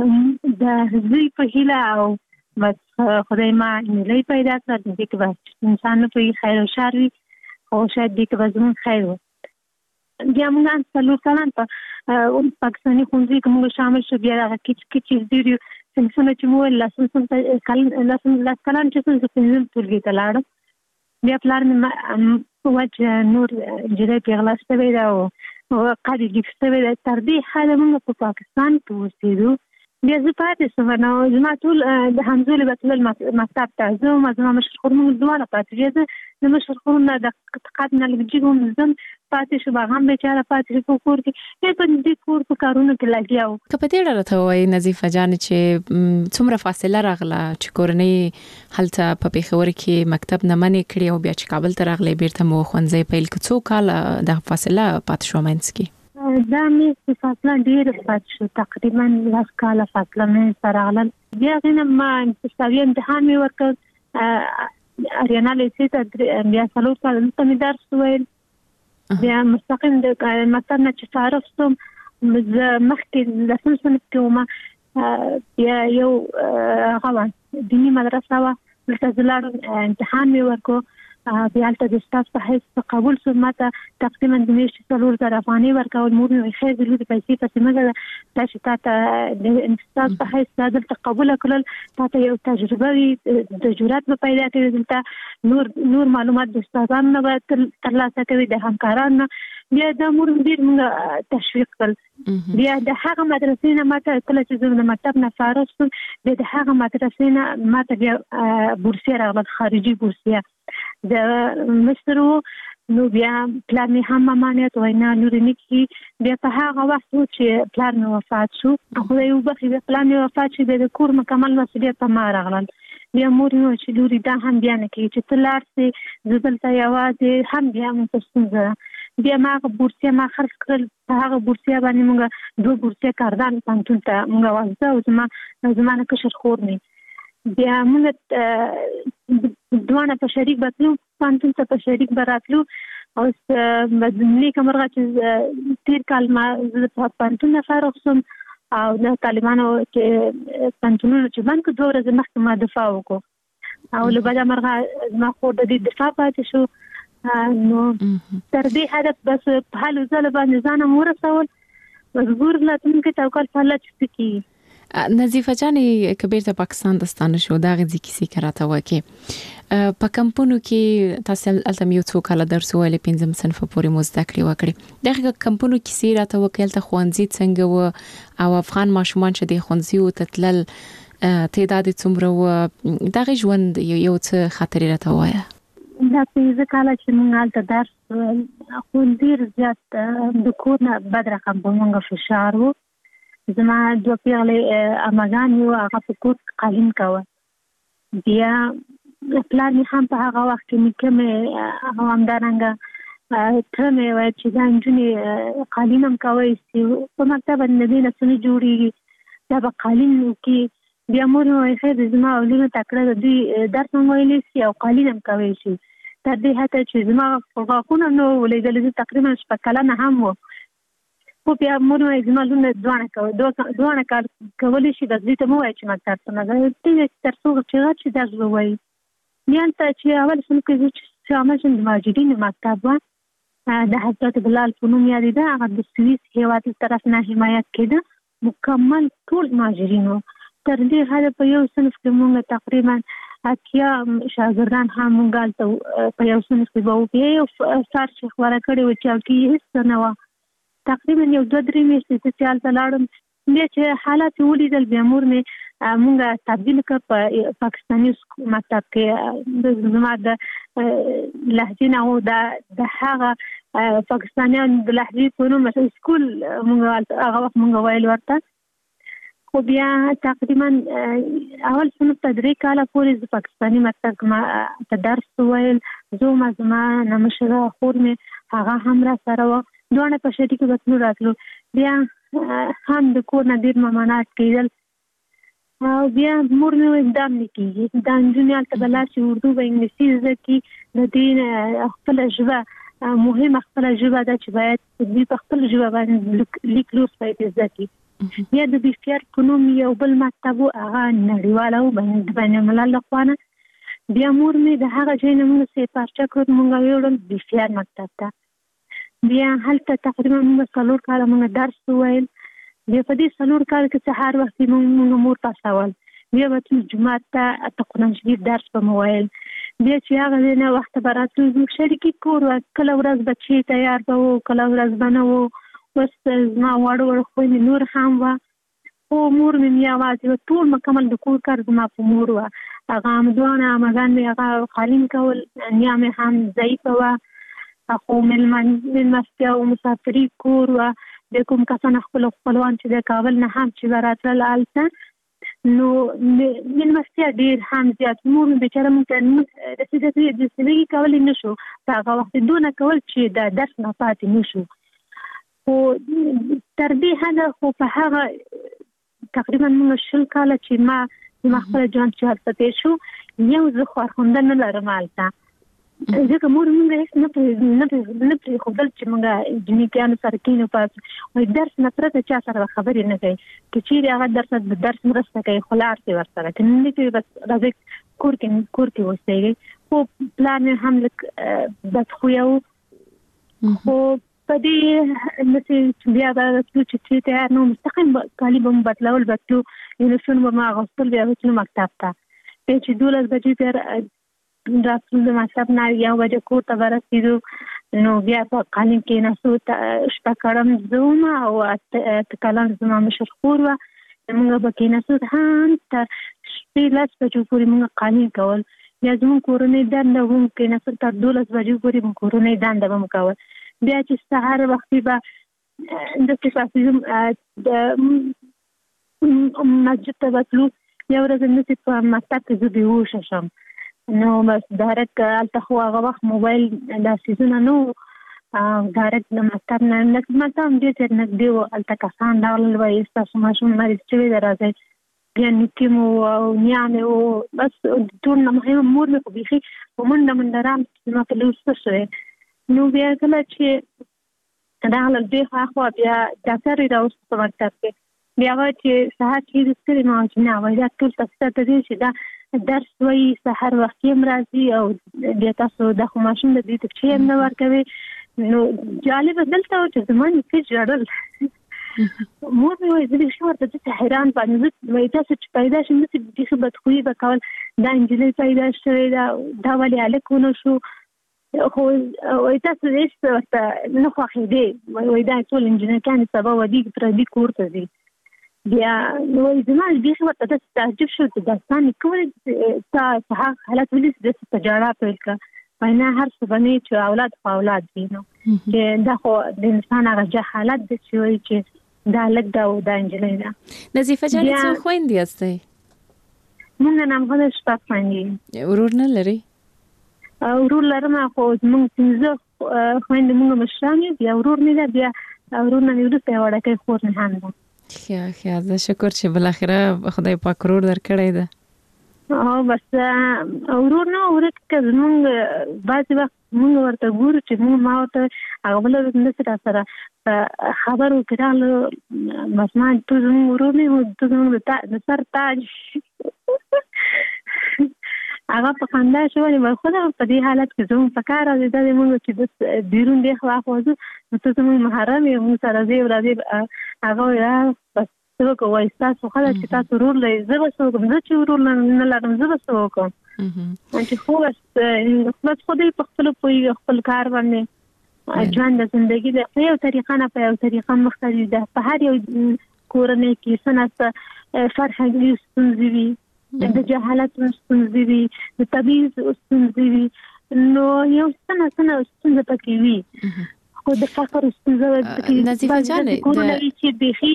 د زوی په هیله او خدای ما نلای پیدا کړ د دې کې بس انسان په خیر او شر وي او شاید دې کې به زموږ خیر وي. بیا موږ څلور کلان په پاکستاني ښوونځي کې موږ شامل شو. بیا هغه کچ کچ دیریو څنګه چې مو لاسن کلن لاسن لاس کلن چې څنګه پنځم ټولګي ته لاړم. بیا پلار مې وجه نور جدي پیغلاس ته ویدا او قاضي لیکسته ویدا تر دې حاله موږ په پاکستان کې اوسېدو. بیا زه پاتې شوم نو زما ټول د حمزه بتل مکتب ته زه زما مشر خورم دواړه پاتې زه د مشر خورم د تقاعد نه لګیږم زم پاتې شو هغه بیچاره پاتې شو کور کې په دې کور په کارونو کې لګیاو. کله دې راته وای نظیفه جان چې څومره فاصله راغله چې کورنۍ هلته په پیښور کې مکتب نه منې کړی او بیا چې کابل ته راغلی بیرته مو ښوونځی پیل کړ څو کال د فاصله پات شو منځ کې؟ دا مې فاصله ډېره پات شو تقریبا لس کاله فاصله مې سره راغله. بیا غینه ما استاوی امتحان مې ورکړ اریانا لیسې ته بیا څلور کاله دلته مې درس ویل. بیا مستقیم د مکتب نه چې فارغ شوم مخکې لسم صنف کې وم بیا یو هغه دیني مدرسه وه دلته زه لاړم امتحان مې ورکړ. بیا هلته د استاد په حیث قبول شوم. ماته تقریبا د میاشتې څلور زره افغانۍ ورکول. مور مې خیر د لورې پیسې پسې مه ځه دا چې تا ته د استاد په حیث دا دلته قبوله کړل تا ته یو تجربه وي د جرات به پیدا کوي دلته نور نور معلومات د استادانو نه به ترلاسه کوي د همکارانو نه. بیا دا مور مې ډېر موږ تشویق کړل. بیا د هغه مدرسې نه ماته کله چې زه د مکتب نه فارغ شوم بیا د هغه مدرسې نه ماته بیا بورسیه راغله خارجي بورسیه د مصر نو بیا پلار مې هم امانت وینا لوري نکي. بیا په هغه وخت چې پلار مې وفات شو خدای وبخښي بیا پلار مې وفات شو د کور مکمل مسؤلیت په ما راغلل. بیا مور مې چې لوري دا هم بیا نه کوي چې ته لاړ سې زه دلته یوازې هم بیا مې څه ستونزه. بیا ما هغه بورسیه ما خرڅ کړل په هغه بورسیه باندې موږ دوه بورسیه کاردان پانتون ته موږ وازده او زما زما نه کشر خور مې بیا موږ دوانه په شریک بتلو پانتون ته په شریک براتلو او مدني کومرغه چې تیر کال ما په پانتون فارغ سوم او د طالبانو چې پانتونونو چې باندې دوه ورځې مخکې ما دفاع وکړو او له بعده مرغه ما خو د دې دفاع پاتې شو نو تر دې هدف بس په حال زله باندې ځان ورسول مجبور لاتونکو توکل په الله چې کی نظیفه جان کبیر ته پاکستان دستانه شو دا غزي کیسې کراته وکي په کمپونو کې تاسو التم یو څو کال درس ویل پنځم صنف پورې مزده کړی وکړي دغه کمپونو کې راته وکیل ته خوانزي څنګه و او افغان ماشومان چې د خوانزي او تتلل تعداد څومره و دغه ژوند یو څه خطر راته وایا دا پنځه کال چې موږ هلته درس خو ډیر زیات د کور نه بد رقم په موږ فشار و زما دوه پیغلې اماګان یو هغه په کور قالین کوه بیا پلان یې هم په هغه وخت کې مې هغه همدارنګه ته مې وایي چې دا نجونې قالین هم کوی چې په مکتب باندې نه څه جوړېږي دا به قالین وکړي بیا مور مې خیر زما اولونه تکړه د دوی درس هم ویلی شي او قالین هم کوی شي تر دې حتی چې زما غاښونه نو ولیدل تقریبا شپږ کلنه هم و خو بیا مور مې زما لونه دواړه کوي دواړه کار کولی شي بس دوی ته مو وایي چې مکتب ته نه ځي چې تر څو چې غټ شي درس به وایي بیا هلته چې اول صنف کې چې عامه د مهاجرینو مکتب و د حضرت بلال په نوم یادېده هغه د سویس هېواد له طرف نه حمایت کېده مکمل ټول مهاجرینو تر دې حده په یو صنف کې مونږ تقریبا اتیا شاګردان هم مونږ هلته په یو صنف کې به وو یو سار چې خبره کړې وه چې هلته هېڅ نه وه تقریبا یو دوه درې میاشتې چې هلته لاړم بیا چې حالات ولیدل بیا مور مې مونږ تبدیل کړ په پاکستاني مکتب کې زما د لهجې نه و د هغه پاکستانیان د لهجې په نوم سکول مونږ هغه وخت مونږ ویل ورته خو بیا تقریبا اول صنف ته درې کاله پورې د پاکستاني مکتب ته درس ویل زه ما زما نه مشره خور مې هغه هم را سره وه دواړه په شریکو به تلو راتلو بیا هم د کور نه ډېر ممانعت کېدل او بیا مور مې ویل دا نه کېږي دا نجونې هلته به لاړ شي اردو به انګلیسي زده کړي د دې خپله ژبه مهمه خپله ژبه ده چې باید دوی په خپله ژبه باندې لیک لوست باید زده کړي بیا د بیفیر په نوم یو بل مکتب و هغه نړیواله و د بین الملل لخوا نه بیا مور مې د هغه ځای نه موږ سپارچه کړو موږ یوړل بیفیر مکتب ته بیا هلته تقریبا موږ څلور کاله موږ درس وویل بیا په دې څلور کال کې سهار وختي موږ مور پاسول بیا به تلو جومات ته د قرآن شریف درس به مو ویل بیا چې هغه ځای نه وخته به راتلو زموږ شریکي کور وه کله ورځ بچي تیار به وو کله ورځ به نه وو اوس زما واړه واړه خویندې نور هم وه خو مور مې مې یوازې وه ټول مکمل د کور کار زما په مور وه هغه دواړه عمګان مې هغه قالین کول نیا مې هم ضعیفه وه خو مېلمستیا او مسافري کور وه د کوم کسان خپل خپلوان چې د کابل نه هم چې به راتلل هلته نو مېلمستیا ډېر هم زیات مور مې بېچاره موږ ته رسېدګي رسېدګي کولی نه شو په هغه وخت دونه کول چې د درس نه پاتې نه شو خو تر دې حده خو په هغه تقریبا موږ شل کاله چې ما زما خپله ژوند چې هلته تېر شو یو زه خواخونده نه لرم هلته ځکه مور موږ هېڅ نه پرېښودل چې موږ جنیکیانو سره کښېنو په وایي درس نه پرته چا سره به خبرې نه کوي که چېرې هغه درس د درس مرسته کوي خو لاړ شي ورسره که نه کوي بس راځئ کور کې کور کې اوسېږئ خو پلار مې هم لږ بدخویه و خو په دې نسې بیا به تلو چې چې تیار نه مستقیم کالي به مو بدلول به تلو یونیفورم به مو اغوستل بیا به تلو مکتب ته بیا چې دولس بجې بیا راتلو د مکتب نه یو بجې کور ته به رسېدو نو بیا په قالین کېناستو شپه کړم زه وم او اته کلن زما مشر خور وه موږ به کېناستو هم تر شپې لس بجو پورې موږ قالین کول بیا زموږ کورنۍ دنده به مو کېناستل تر دولس بجو پورې مو کورنۍ دنده به مو کول بیا چې سهار وختي به داسې پاڅېږم د مسجد ته به تلو یو ورځ همداسې په مکتب کې زه بېهوشه شم نو بس ډایرکټ هلته خو هغه وخت موبایل دا څیزونه نه وو ډایرکټ د مکتب نه مکتب هم ډېر ډېر نږدې و هلته کسان راغلل وایي ستاسو ماشوم مریض شوی دی راځئ بیا نیکه مو او نیا مې و بس ټول نه مهمه مور مې خو بیخي په منډه منډه رام ما په لوس څه شوی نو بیا کله چې راغلل دی خو بیا ډاکټر یې راوست په مکتب کې بیا وایي چې سهار چې د ستړي ما چې نه وایي دا ټول تاسو ته دی چې دا درس وایي سهار وخت یې راځي او بیا تاسو د خو ماشوم د دې ته چې هم نه ورکوي نو جالبه دلته و چې زما نیکه ژړل مور مې وایي زه دې ورته داسې حیران باندې وایي تاسو چې پیدا شم داسې بیخي بدخویي به کول دا نجلۍ پیدا شوې ده دا ولې هلک ونه شو خو وایي تاسو هېڅ ورته نه خوښېدې وایي دا ټول انجینرګانې سبا ودیږي پردي کور ته ځي بیا نو وایي زما بیخي ورته داسې تعجب شو چې دا ستا نیکه ولې ستا په هغه حالت ولې داسې په ژړا پیل کړه وایي نه هر څه به نه چې اولاد خو اولاد وي نو چې دا خو د انسان هغه جه حالت دی چې وایي چې دا لږ دا او دا نجلۍ ده نظیفه جانې څو خویندې یاستئ موږ نامغله شپږ خویندې ورور نه لري ورور لرم خو موږ پنځه خویندې موږ مشران یو بیا ورور مې ده بیا ورور نه مې وروسته یوه وړکۍ خور مې هم ده ښه ښه زه شکر چې بالاخره خدای پاک ورور درکړی ده او بس ورور نه ورک که زمونږ بعضې وخت مونږ ورته ګورو چې مونږ ما ورته هغه بله ورځ همداسې را سره خبرو کې راغله بس ما ته زمونږ ورور نه و ته زمونږ د سر تاج هغه په خندا شو ولې خو په دې حالت کې زمونږ په کار راځي دا د مونږ چې د بیرون دی خوا خوا ځو نو ته زمونږ محرم یې مونږ سره ځې راځې هغه وایي بس څه وکړو وایي ستاسو ښه ده چې تاسو ورور لرئ زه به څه وکړم زه چې ورور نه لرم زه به څه وکړم چې خو بس بس خدای په خپلو پوهېږي خپل کار باندې ژوند د زندګي د په یو طریقه نه په یو طریقه مخته ځي ده په هر یو کورنۍ کې څه نه څه فرهنګي ستونزې وي د جهالت ستونزې وي د تبعیض ستونزې وي نو یو څه نه څه نه ستونزه پکې وي خو د فقر ستونزه نظیفه جانې چې بیخي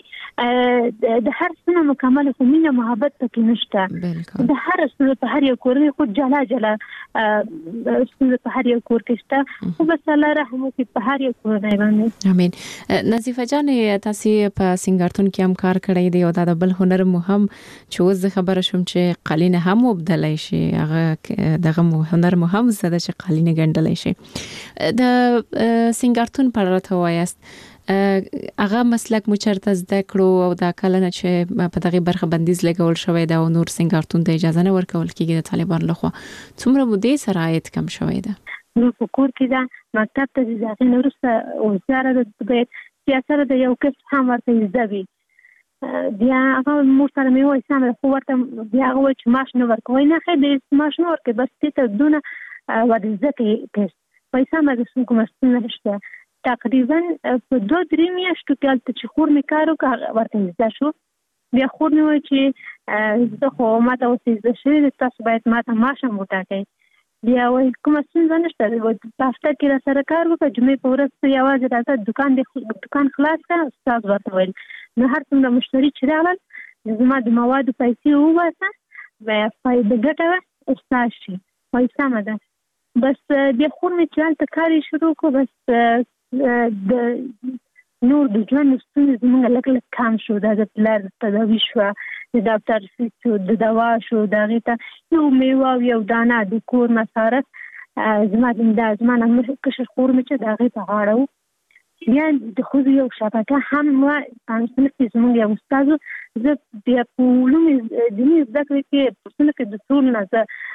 د هر څه مکمل خو مینه محبت پکې نشته د هر څه په هر یو کورنۍ خو جلا جلا ستونزه په هر یو کور کې شته خو بس الله رحم وکړي په هر یو کورنۍ باندې امین نظیفه جانې تاسو په سنگارتون کې هم کار کړی دی او دا د بل هنر مو هم چې اوس زه خبره شوم چې قالینه هم وبدلی شي هغه دغه هنر مو هم زده چې قالینه ګنډلی شي د سنگارتون پر راته وایست هغه مسلک مو چرته زده کړو او دا کله نه چې په دغه برخه بندیز لګول شوی دا او نور سنگارتون ته اجازه نه ورکول کیږي د طالبان لخوا څومره مودې سره عاید کم شوی ده نو په کور کې دا مکتب ته ځي نو وروسته وزاره د سیاست د یو کس هم ورته زده وي بیا هغه مور سره مې وایي سم خو ورته بیا هغه چې ماش نه ورکوي نه خې د ماش نه ورکوي بس ته دونه ورزه کې پیسې مې کوم څه نشته تقریبا په دوه درې میاشتو کې هلته چې خور مې کار وکړ ورته زده شو بیا خور مې وایي چې زه خو ماته اوس زده شوې ده تاسو باید ماته معاش هم وټاکئ بیا وایي کومه ستونزه نشته په هفته کې را سره کار وکړه جمعې په ورځ یوازې راځه دوکان دې دوکان خلاص کړه استاد ورته ویل نو هر څومره مشتري چې راغلل زما د موادو پیسې وباسه بیا فایده ګټه استاد شي وایي سمه ده بس بیا خور مې چې هلته کار یې شروع کړو بس د نور د ژوند ستونزې زموږ لږ لږ کم شو دا د پلار تداوي شوه د ډاکټر فیس شو د دوا شو د هغې ته یو میوه او یو دانه د کور مصارف زما د زما نه کشر خور مې چې د هغې په غاړه و بیا د ښځو یو شبکه هم وه په صنف کې زموږ یو استاد و زه بیا په علوم دیني زده کړې کې په صنف کې د ټول نه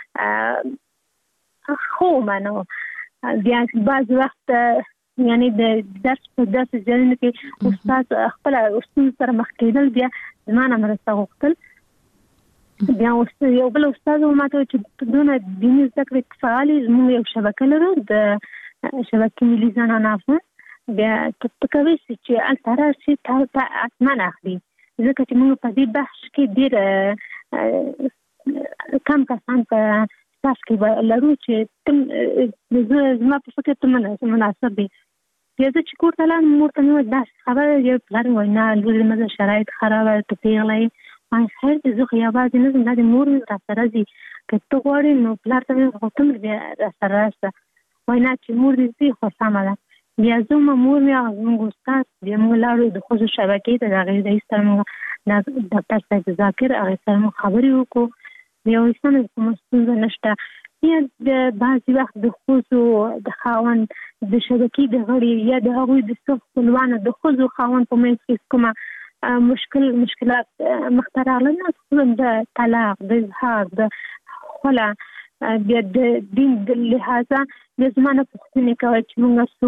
زه ښه ومنو بیا بعض وخت یعنی د درس په داسې ځایونو کې استاد خپله ستونزو سره مخ کېدل بیا زما نه مرسته غوښتل بیا یو بل استاد ماته وایي چې دونه دیني زده کړې فعالې زموږ یو شبکه لرو د شبکې ملي زنانه افغان بیا ته کولی شي چې هلته راشي تا ته حتما اخلي ځکه چې موږ په دې بحث کې ډېر کم کسان په تاسو کې لرو چې زما په فکر ته مناسب دی بیا زه چې کور ته لاړم مور ته مې وویل داسې خبره یو پلار مې وایي نه لور زما شرایط خرابه ته پیغله یې وایم خیر دی زه خو یوازې نه ځم دا د مور مې راسره ځي که ته غواړې نو پلار ته مې خو ته مې بیا راسره راسه وایي نه چې مور دې ځي خو سمه ده بیا زه مامور مې هغه زموږ استاد بیا موږ لاړو د ښځو شبکې ته د هغې رئیس سره موږ ډاکټر صاحب ذاکر هغې سره موږ خبرې وکړو بیا وایي سمه کومه ستونزه نشته. یا د بعضې وخت د ښځو د خاوند د شبکې د غړي یا د هغوی د څو خپلوانو د ښځو خاوند په منځ کې کومه مشکل مشکلات مخته راغله نه د طلاق د اظهار د خلا بیا د دین د لحاظه بیا زما نه پوښتنې کوي چې موږ څه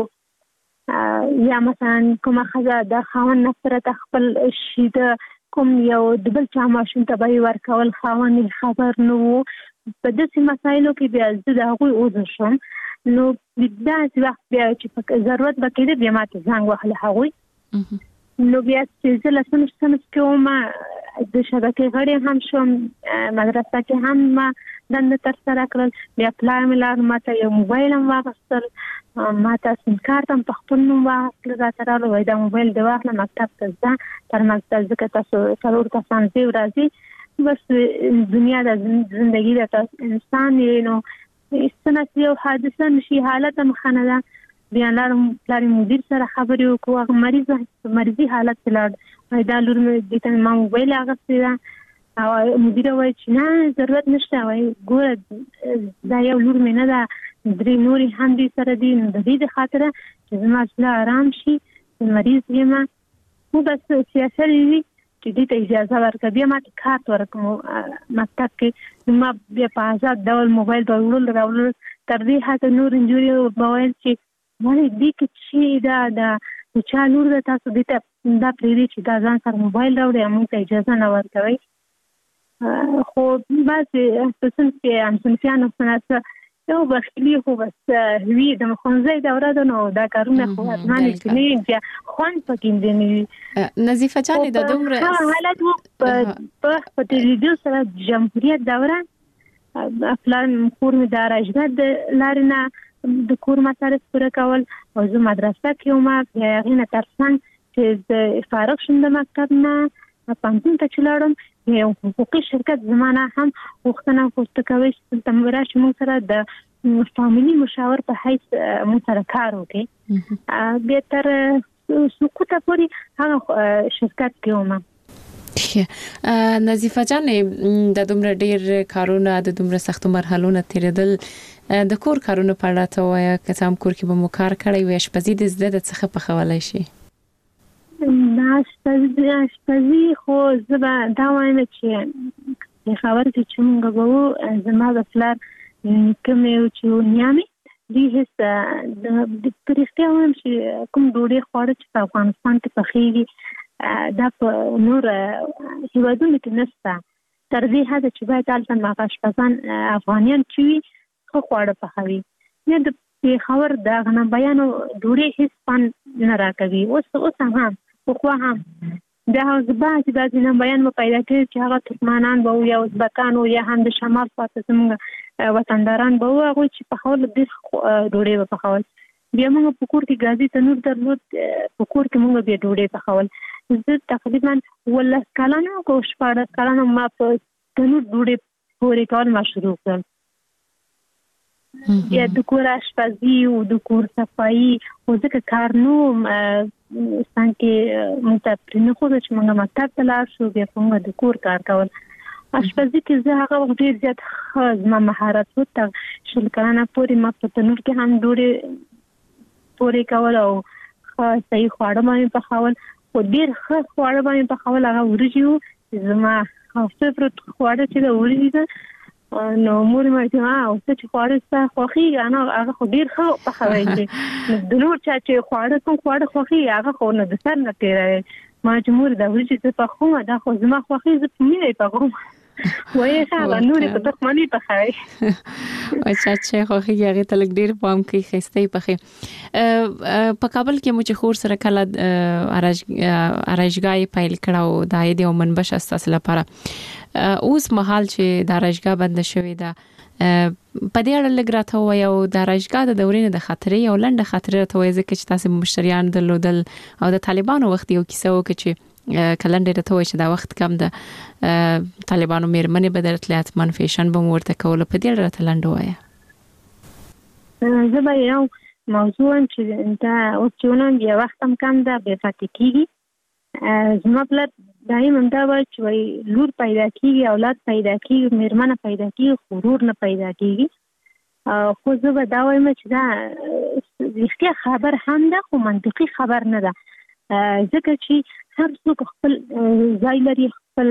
وکړو یا مثلا کومه ښځه د خاوند نه پرته خپل شي د کوم یو د بل چا ماشوم ته به یې ورکول خاوند یې خبر نه و. په داسې مسایلو کې بیا زه د هغوی عذر شوم نو داسې وخت بیا چې ضرورت به کېده بیا ماته زنګ وهله هغوی نو بیا چې زه لسم صنف کې وم د شبکې غړی هم شوم مدرسه کې هم ما دنده ترسره کړل بیا پلار مې لاړ ماته یو موبایل هم واخیستل ماته سیم کارت هم په خپل نوم واخیستل راته راغله وایي دا موبایل دې واخله مکتب ته ځه تر مکتب ځکه تاسو څلور کسان ځئ راځئ بس دنیا د زندگی د انسان یې نو استناس یو حادثه نشي حالت مخنه ده بیا لاړم پلار مدیر سره خبرې وکړو هغه مریض مریضي حالت کې لاړ دا لور مې دې ته ما موبایل اخیستی ده او مدیر وایي چې نه ضرورت نشته وایي ګوره دا یو لور مې نه ده درې نورې هم دې سره دي نو د دې د خاطره چې زما زړه ارام شي مریض یم نو بس سیاست وي چې دې ته اجازه ورکړه بیا ما ته کارت ورکړم مکتب کې نو ما بیا په آزاد ډول موبایل به وړل راوړل تر دې حده نور نجونې به ویل چې ولې دې کې چې دا د چا لور ده تاسو دې ته دا پرېږدئ چې دا ځان سره موبایل راوړئ موږ ته اجازه نه ورکوئ خو بعضې په صنف کې همصنفیانو څه یو بخیلي خو بس وي د ښوونځي دوره ده نو دا کارونه خو حتما چې نه بیا خوند پکې دی نه وي نظیفه جانې د دومره حالت و په تلویزیون سره جمهوریت دوره پلار کور مې د ارایشګاه د لارې نه د کور مصارف پوره کول او زه مدرسه کې وم بیا هغې نه تر څنګ چې د فارغ شوم د مکتب نه پوهنتون ته چې لاړم یو حقوقي شرکت زما نه هم غوښتنه پورته کوي چې دلته راشي موږ سره د فامیلي مشاور په حیث موږ سره کار وکړي بیا تر سقوطه پورې هغه شرکت کې وم. نظیفه جانې د دومره ډیر کارونه د دومره سختو مرحلو نه تیریدل د کور کارونه په اړه ته وایه که څه هم کور کې به مو کار کړی وي اشپزي د زده د څخه پخولی شي دا اشپزي خو زه به دا وایم چې خبر کې چې موږ به وو زما د پلار نیکه مې و چې و نیا مې دوی هېڅ په رښتیا وایم چې کوم ډوډۍ خواړه چې په افغانستان کې پخېږي دا په نور هېوادونو کې نشته تر دې حده چې باید هلته هغه اشپزان افغانیان چې وي ښه خواړه پخوي یا د پېښور د هغه نبیانو ډوډۍ هېڅ خوند نه راکوي اوس اوس هم پخوا هم د هغه بعضې بعضې نبیان به پیدا کړي چې هغه ترکمنان به وو یا ازبکان وو یا هم د شمال خواته زموږ وطنداران به وو هغوی چې پخول ډېر ډوډۍ به پخول بیا موږ په کور کې ګازي تنور درلود په کور کې موږ بیا ډوډۍ پخول زه تقریبا اوولس کلنه او شپاړس کلنه ما په تنور ډوډۍ پورې کول ما شروع کړل یا د کور اشپزي او د کور صفایي خو ځکه کار نو څنګه موږ ته پرېنښوده چې موږ مکتب ته لاړ شو بیا موږ د کور کار کول اشپزي کې زه هغه وخت ډېر زیات ښه زما مهارت و تر شل کلنه پورې ما په تنور کې هم ډوډۍ پورې کول او ښه صحیح خواړه به مې پخول خو ډېر ښه خواړه به مې پخول هغه وریجې وو چې زما فیورټ خواړه چې د وریجې ده نو مور مې چې ها اوس چې خواړه ستا خوښېږي نو هغه خو ډېر ښه پخوی چې د نور چا چې خواړه کوم خواړه خوښېږي هغه خو نه د سر نه تېروي ما چې مور دا وریجې زه پخوم دا خو زما خوښېږي زه په مینه یې پخوم وایي هغه نورې په دښمنۍ پخوي چا چې خوښېږي هغې ته لږ ډېر پام کوي ښایسته یې پخوي په کابل کې مو چې خور سره کله ارایشګاه یې پیل کړه او د عاید یو منبع شته ستاسو لپاره اوس مهال چې د ارایشګاه بنده شوې ده په دې اړه لږ راته ووایه او د ارایشګاه د دورې نه د خاطرې یو لنډه خاطرې راته ووایه ځکه چې تاسې مشتریان درلودل او د طالبانو وخت یو کیسه وکړه چې که لنډې راته ووایه چې دا وخت کم د طالبانو مېرمنې به درتلې حتما فیشن به مو ورته کولو په دې اړه راته لنډه ووایه زه به یو موضوع چې دا اوس چې ونه یو وخت هم کم ده بیا پاتې کېږي. زما پلار دایم همدا وایي چې وایي لور پیدا کېږي، اولاد پیدا کېږي، مېرمنه پیدا کېږي، خو ورور نه پیدا کېږي. خو زه به دا وایم چې دا رښتیا خبر هم ده خو منطقي خبر نه ده، ځکه چې هر څوک خپل ځای لري، خپل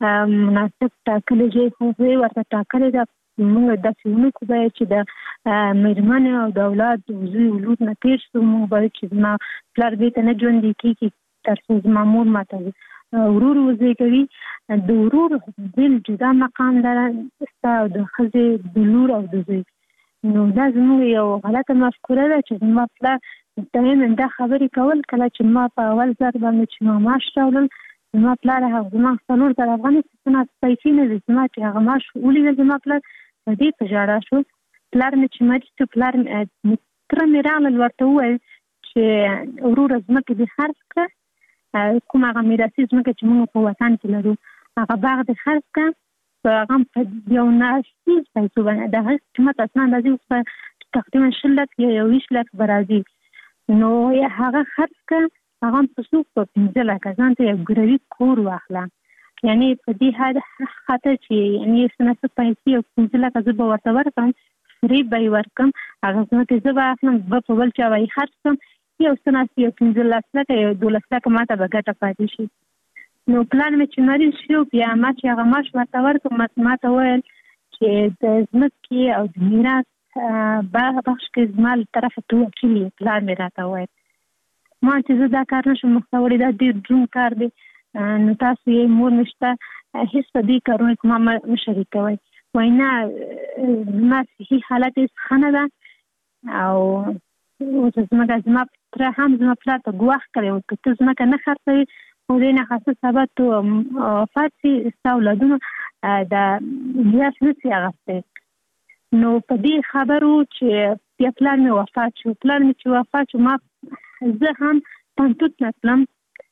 مناسب ټاکلی ځای خو ورته ټاکلی ده. موږ داسې ونه کړو باید چې د مېرمنې او د اولاد د زوی او لور نه تېر شو. موږ باید چې زما پلار دې ته نه ژوندی کېږي تر څو زما مور ماته ورور وزېږوي. د ورور بېل جدا مقام لره ستا او د ښځې د لور او د زوی. نو دا زموږ یو غلطه مفکوره ده چې زما پلار دایم دا خبرې کول. کله چې ما په اول ځل باندې چې ما معاش راوړل، زما پلار هغه زما څلور زره افغانۍ پیسې نه دي، زما چې هغه معاش ولیدل زما پلار په دې په ژړا شو. پلار مې چې مریض شو، پلار تره مې راغلل ورته وویل چې وروره ځمکه دې خرڅ کړه، کوم هغه میراثي ځمکه چې موږ په وطن کې لرو هغه باغ دې خرڅ کړه، په هغه په یو ناڅیز پیسو باندې د هغه قیمت اصلا اندازې اوس په تقریبا شل لک یا یوویشت لک به راځي. نو هغه خرڅ کړه، هغه په څوک په پنځه لکه ځان ته یو ګروي کور واخله. یعنی په دې حد خاطر چې یعنی څه پیسې او پنځه لکه زه به ورته ورکړم، فری به یې ورکړم، هغه ځمکې زه به اخلم، به په بل چا به یې خرڅ کړم، یو څه ناست یو پنځه لس لکه یو دولس لکه ما ته به ګټه پاتې شي. نو پلان مې چې مریض شو، بیا ما چې هغه معاش ورته ورکړم، ما ته ویل چې د ځمکې او د میراث بخش کې زما له طرفه ته وکیل یې. پلان مې راته ویل ما چې زه دا کار نشم مخته وړی، دا ډېر دروند کار دی، نو تاسو یې مور نشته، هېڅ په دې کارونو کې ما مه شریکوئ. وایي نه زما صحي حالت هېڅ ښه نه ده او اوس ځمکه زما تره هم زما پلار ته ګواښ کړی و که ته ځمکه نه خرڅوې خو دې نه خاصه سبا ته وفات شي، ستا اولادونو د میراث نه شي اخیستی. نو په دې خبرو چې بیا پلار مې وفات شو. پلار مې چې وفات شو، ما زه هم پنتوت نه تلم،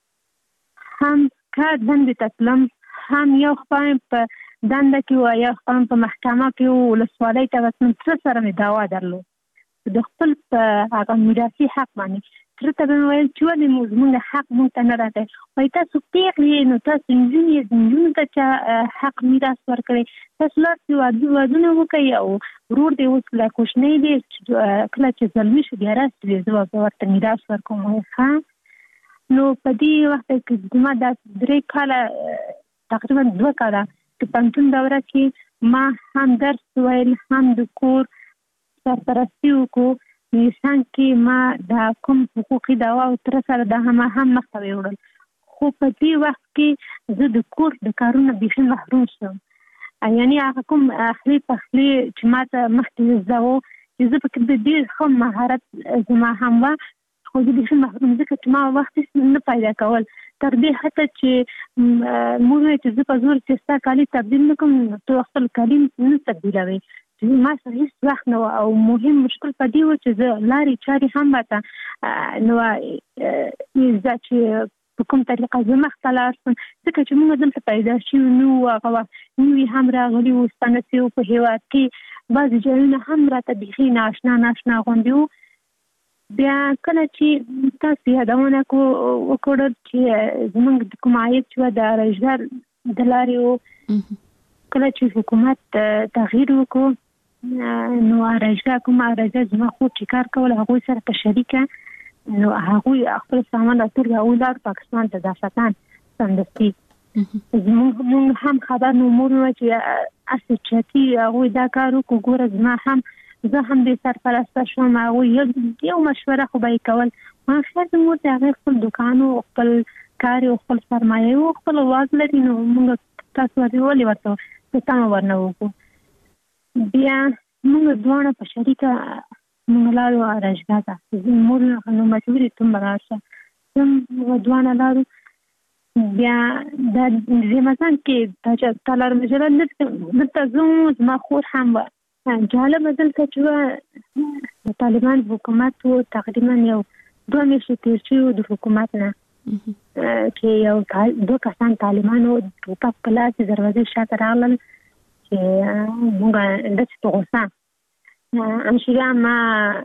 هم کار دندې ته تلم، هم یو خوا په دنده کې و، یو خوا په محکمه کې و، ولسوالۍ ته به تلم. تره سره مې دعوا درلود د خپل په هغه میراثي حق باندې. تره ته به مې ویل چې ولې زموږ حق موږ ته نه راکوي؟ وایي تاسو پېغلې یې، نو تاسو نجونې یې، نجونو ته چا حق میراث ورکړی؟ تاسو لاړ شئ ودونه وکړئ او ورور دې اوس لا کوچنی دی، کله چې زلمي شو بیا راشي زه به ورته میراث ورکوم. وایي ښه. نو په دې وخت کې زما دا درې کاله تقریبا دوه کاله د پوهنتون دوره کې ما هم درس ویل، هم د کور سرپرستي وکړو. انسان کې ما دا کوم حقوقي دعوا او تر سره دا هم هم مخته وړل، خو په دې وخت کې زه د کور د کارونو بیخي محروم شوم. یعنی هغه کوم اخلي پخلي چې ما ته مخکې زده وو چې زه پکې د ډېر ښه مهارت زما هم وه، خو زه بیخي محروم ځکه چې ما وخت نه پیدا کول. تر دې حتی چې موږ وایو چې زه په زور چې ستا کالي تبدیل نه کړم، ته خپل کالي نه تبدیلوې. ما سره هېڅ وخت نه و او مهم مشکل په دې و چې زه لارې چارې هم راته نو زه چې په کوم طریقه زه مخته لاړ شم، ځکه چې موږ دلته پیدا شوي نه وو، هغه وخت نوي هم راغلي وو، ستانه شوي وو په هېواد کې، بعضې ځایونه هم راته بیخي ناشنا ناشنا غوندې وو. بیا کله چې تاسو یادونه وکړل چې زموږ د کوم عاید چې و د ارایشګر د لارې و، کله چې حکومت تغییر وکړو نو ارایشګر کوم ارایشګر زما خور چې کار کول هغوی سره په شریکه، نو هغوی خپل سامان راټول هغوی لاړ پاکستان ته داستان سمدستي. زموږ هم خبر نو مور مې چې اسې چتي هغوی دا کار وکړو، ګوره زما هم زه هم دې سرپرسته شوم، هغوی یو مشوره خو به یې کول. ما خیر د مور د هغې خپل دوکان و، خپل کار و، خپل سرمایه و، خپل واز لري، نو موږ تاسو ولې ورته ستانه ورنه وکړو. بیا موږ دواړه په شریکه موږ لاړو ارایشګاه ته، مور نو مجبورې ته به راشه، موږ دواړه لاړو. بیا د زمستان کې تالار مجله دلته زه زما خور هم وه. جالبه دلته چې د طالبان حکومت و، تقریبا یو دوه میاشتې تېر شوي وو د حکومت نه، چې یو دوه کسان طالبان وو ټوپک په لاس د دروازې شاته راغلل چې موږ داسې په غوسه همشیګه ما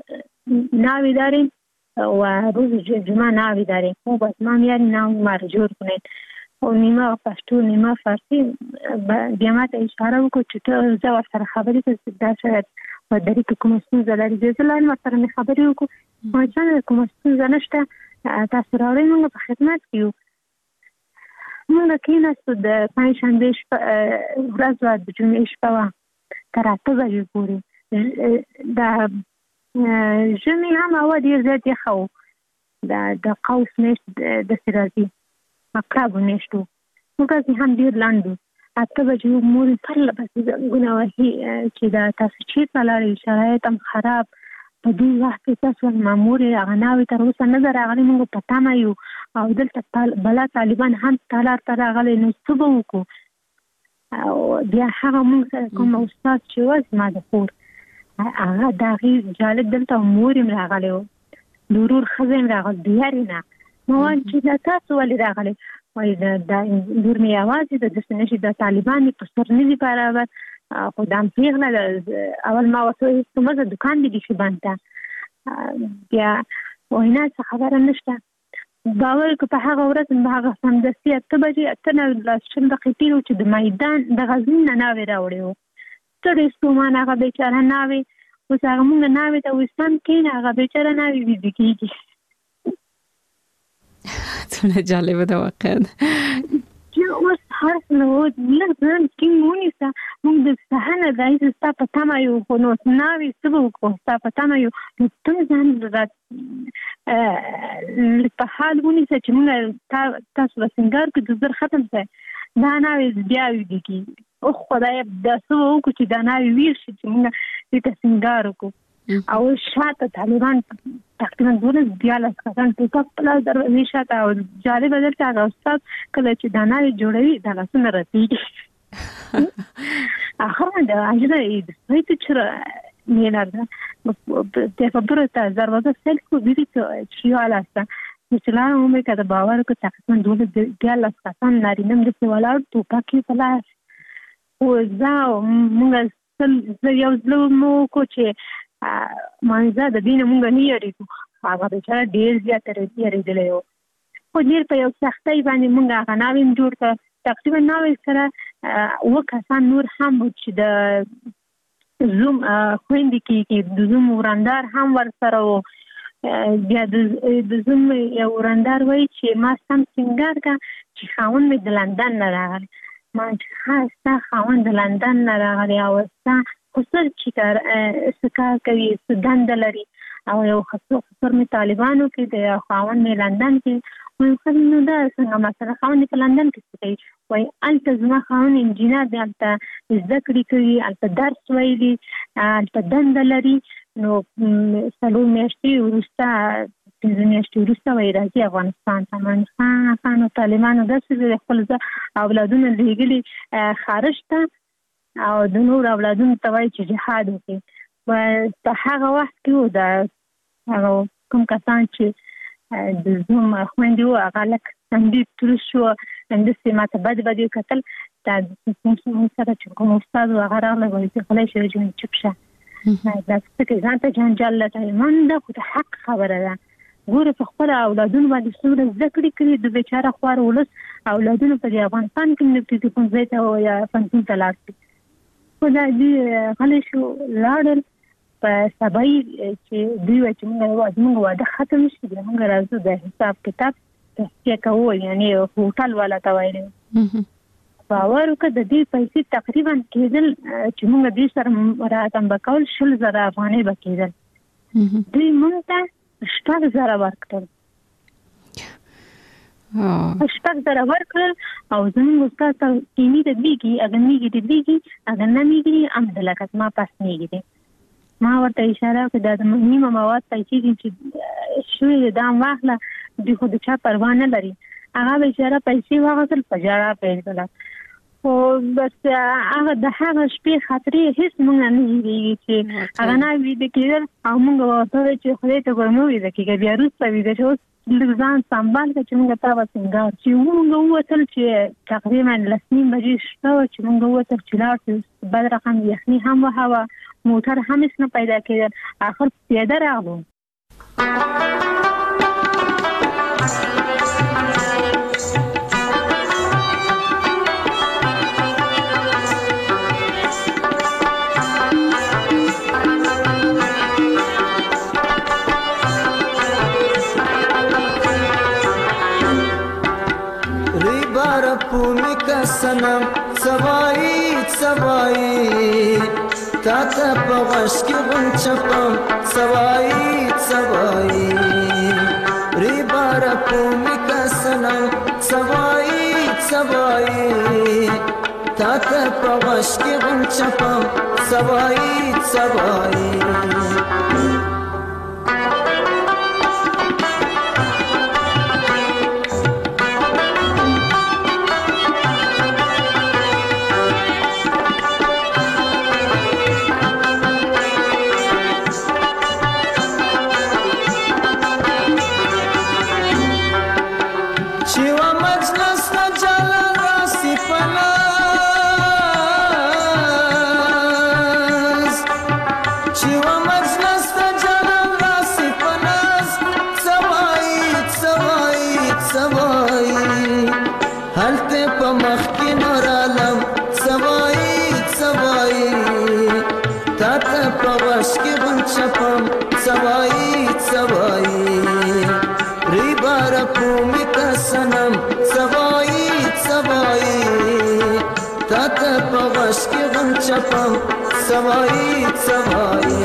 ناوی داریم و روز جمعه ناوی داریم. خب از ما میاریم ناو ما رو جور کنید و نیمه پښتو نیمه فارسی. بیا ما ته اشاره وکړو چې ته زه ورسره خبرې کوم دا شاید په درې کې کومه ستونزه لري. زه لاندې ورسره مې خبرې وکړو ما چې کومه ستونزه نشته تاسو راوړئ موږ په خدمت کې یو. موږ کېناستو د پنجشنبې شپه ورځ وه د جمعې شپه وه تر اته بجې پورې. د ژمي هم هوا ډېر زیات یخه و. د قوس میاشت داسې راځي عقربو میاشت و. موږ هسې هم ډېر لنډ و. اته بجې مور مې پرله پسې زنګونه وهي چې دا تاسو چېرته لاړئ شرایط هم خراب په دې وخت کې تاسو ما مور یې هغه ناوې تر اوسه نه ده راغلې. موږ په تمه یو او دلته بلا طالبان هم تالار ته راغلی نو څه به وکړو. او بیا هغه موږ سره کوم استاد چې و زما د خور هغه د هغې جالب دلته مور یې راغلی و د ورور ښځه یې راغلی د یارې نه. ما وایم چې دا تاسو ولې راغلی وایي دا لور مې یوازې ده داسې نه شي دا طالبان یې په سر نه دي برابر خو دا هم پېغله ده. اول ما ورته وویل ته مه ځه دوکان دې بیخي بند ده. بیا وایي نه څه خبره نشته. باور وکړه په هغه ورځ هغه سمدستي اته بجې اته نه لس شل دقیقې تېرې وو چې د میدان د غزنین نه ناوې راوړې وو. ستړی ستومان هغه بېچاره ناوې اوس هغه مونږ ناوې ته ویستان کښېنه هغه بېچاره ناوې ویده کېږي. څومره جالبه ده واقعا. اوس هر څه نه و لږ ځان ټینګ ونیسه موږ د سهار نه راهیسې ستا په تمه یو خو نو ناوې څه به وکړو ستا په تمه یو نو ته ځان په حال ونیسه چې موږ تاسو به سینګار کړو د زر ختم شی دا ناوې بیا ویده کېږي. اوه خدایه دا څه به وکړو چې دا ناوې ویر شي چې موږ دې ته سینګار وکړو. او شاته طالبان تقریبا دولس دیارلس کسان ټوپک په لاس دروازې شاته او جالبه دلته هغه استاد کله چې دا ناوې جوړوي دا لاسونه رپېږي. آخر د عجله دستایی تو چرا میلرده تفبر تا دروازه سل کو دیدی که چیو علا هستن مثلا همه که دا باور که تقریبا دولس دیارلس کسان نارینم دسته ولار ټوپک په لاس او زه مونږ زه یو زلو مو کو چې مانزه د دین مونږ نه یریږو هغه بیچاره ډېر زیات یریدلی و خو ډېر په یو سختۍ باندې مونږ هغه ناوې م جوړ کړه. تقریبا ناوې سره اووه کسان نور هم و چې د زوم خویندې کې د زوم ورندار هم ورسره و. بیا د زوم یو ورندار وایي چې ما سم سینګار کړه چې خاوند مې د لندن نه راغلی. ما چې ښه ستا خاوند د لندن نه راغلی او ستا خسر چې څه کار کوي څه دنده لري او یو خسر مې طالبانو کې د خاوند مې لندن کې وایي ښه نو دا څنګه مثلا خاوند یې په لندن کې څه کوي وایي هلته زما خاوند انجینر دی هلته زده کړې کوي هلته درس ویلي هلته دنده لري. نو څلور میاشتې وروسته پنځه میاشتې وروسته وایي راځي افغانستان ته. افغانستان او طالبانو داسې د خپل اولادونه لېږلي خارج ته او د نور اولادونو ته وایي چې جهاد وکړي. په هغه وخت کې و د هغه کوم کسان چې د زوم خویندې وو هغه لږ تندي تروش شو همداسې ما ته بد بد یې کتل. دا موږ سره چې کوم استاد و هغه راغلی وایي چې خدای شي وجمې چوپ شه دا څه کوي ځان ته جنجال لټوي. من دا خو د حق خبره ده. ګوره په خپله اولادونو باندې څومره زده کړې کړي د بیچاره خوار ولس اولادونو په دې افغانستان کې نه پرېږدي ښوونځي ته یا پوهنتون ته لاړ شي. خو دا دوی غلی شو لاړل په سبا چې دوی وایي چې زموږ واده ختم شي بیا موږ راځو د حساب کتاب تصفیه کوو یعنې هوټل والا ته ویلی باور وکړه د دې پیسې تقریبا کېدل چې موږ دوی سره راتم به کول شل زره افغانۍ به کېدل. دوی موږ ته شپږ زره ورکړل شپږ زره ورکړل او زموږ استاد ته کینی د بیږي اگر میږي د بیږي اگر نه میږي هم د لکت ما پاس میږي. ما ورته اشاره وکړه دا د نیمه مواد پیسې دي چې شوې د دام واخله دوی خو د چا پروا نه لري. هغه بیچاره پیسې واخیستل په ژړا پیل کړه. خو بس هغه د هغه شپې خاطرې هېڅ موږ نه هېرېږي چې هغه نه ویده کېدل او موږ ورته وویل چې خدای ته ګوره مه ویده کېږه بیا وروسته ویده شه اوس لږ ځان سنبال کړه چې موږ تا به سینګار چې موږ ووتل چې تقریبا لس نیم بجې شپه وه چې موږ ووتل چې لاړ شو بد رقم یخني هم وه هوا موټر هم هېڅ نه پیدا کېدل. آخر پیاده راغلو سنم سوایی سوایی تا تا پغش کی غنچپم سوایی سوایی ری بارا پومی کا سنم سوایی سوایی تا تا پغش کی غنچپم سوایی سوایی سوایی سوایی ری بارا پومی کا سنم سوایی سوایی تا تا پغش کی غم چپم سوایی سوایی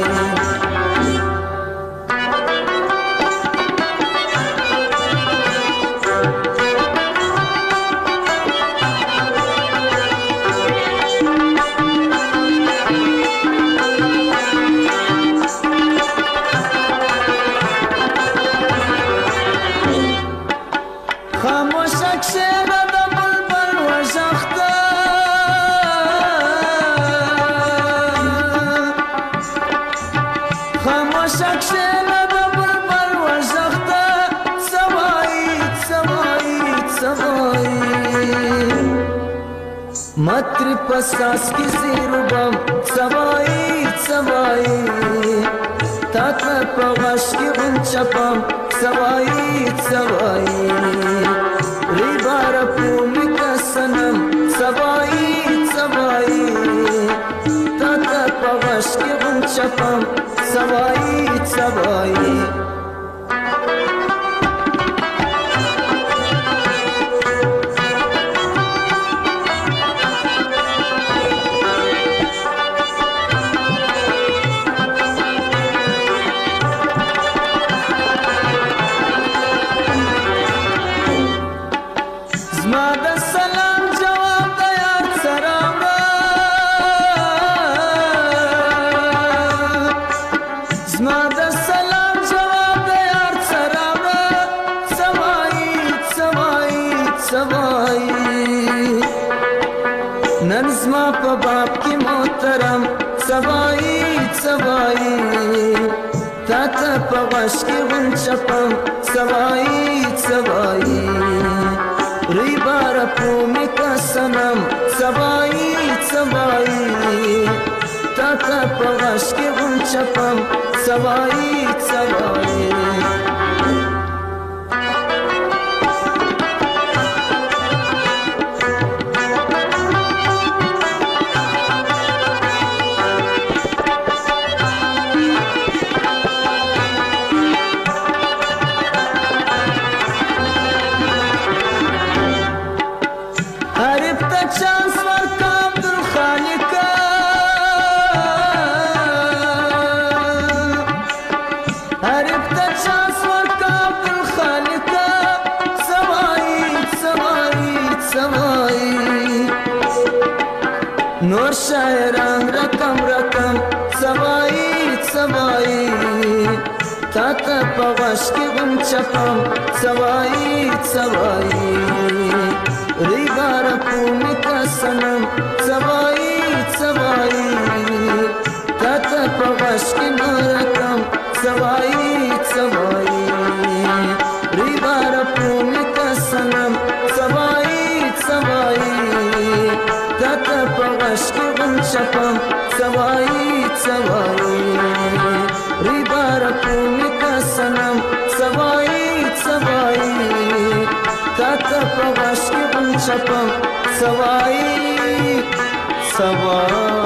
متر پساس کی زیربم سوایی سوایی تا تا پغش کی غنچپم سوایی سوایی ری بارا پومی کا سنم سوایی سوایی تا تا پغش کی غنچپم سوایی سوایی پغش کی غنچپم سوایی سوایی ری بارا پومی کا سنم سوایی سوایی تا تا پغش کی غنچپم سوایی سوایی نور شاعران رقم رقم سوایی سوایی تا تا پغش کی غنچپم سوایی سوایی ری بارا پومی کا سنم سوایی سوایی تا تا پغش کی رقم سوایی سوایی ری بارا پومی کا سنم سوایی سوایی تا تا پغش کی غنچپم سوایی سوایی ری بارا پومی کا سنم غاښ کې غم چپم سوای سوای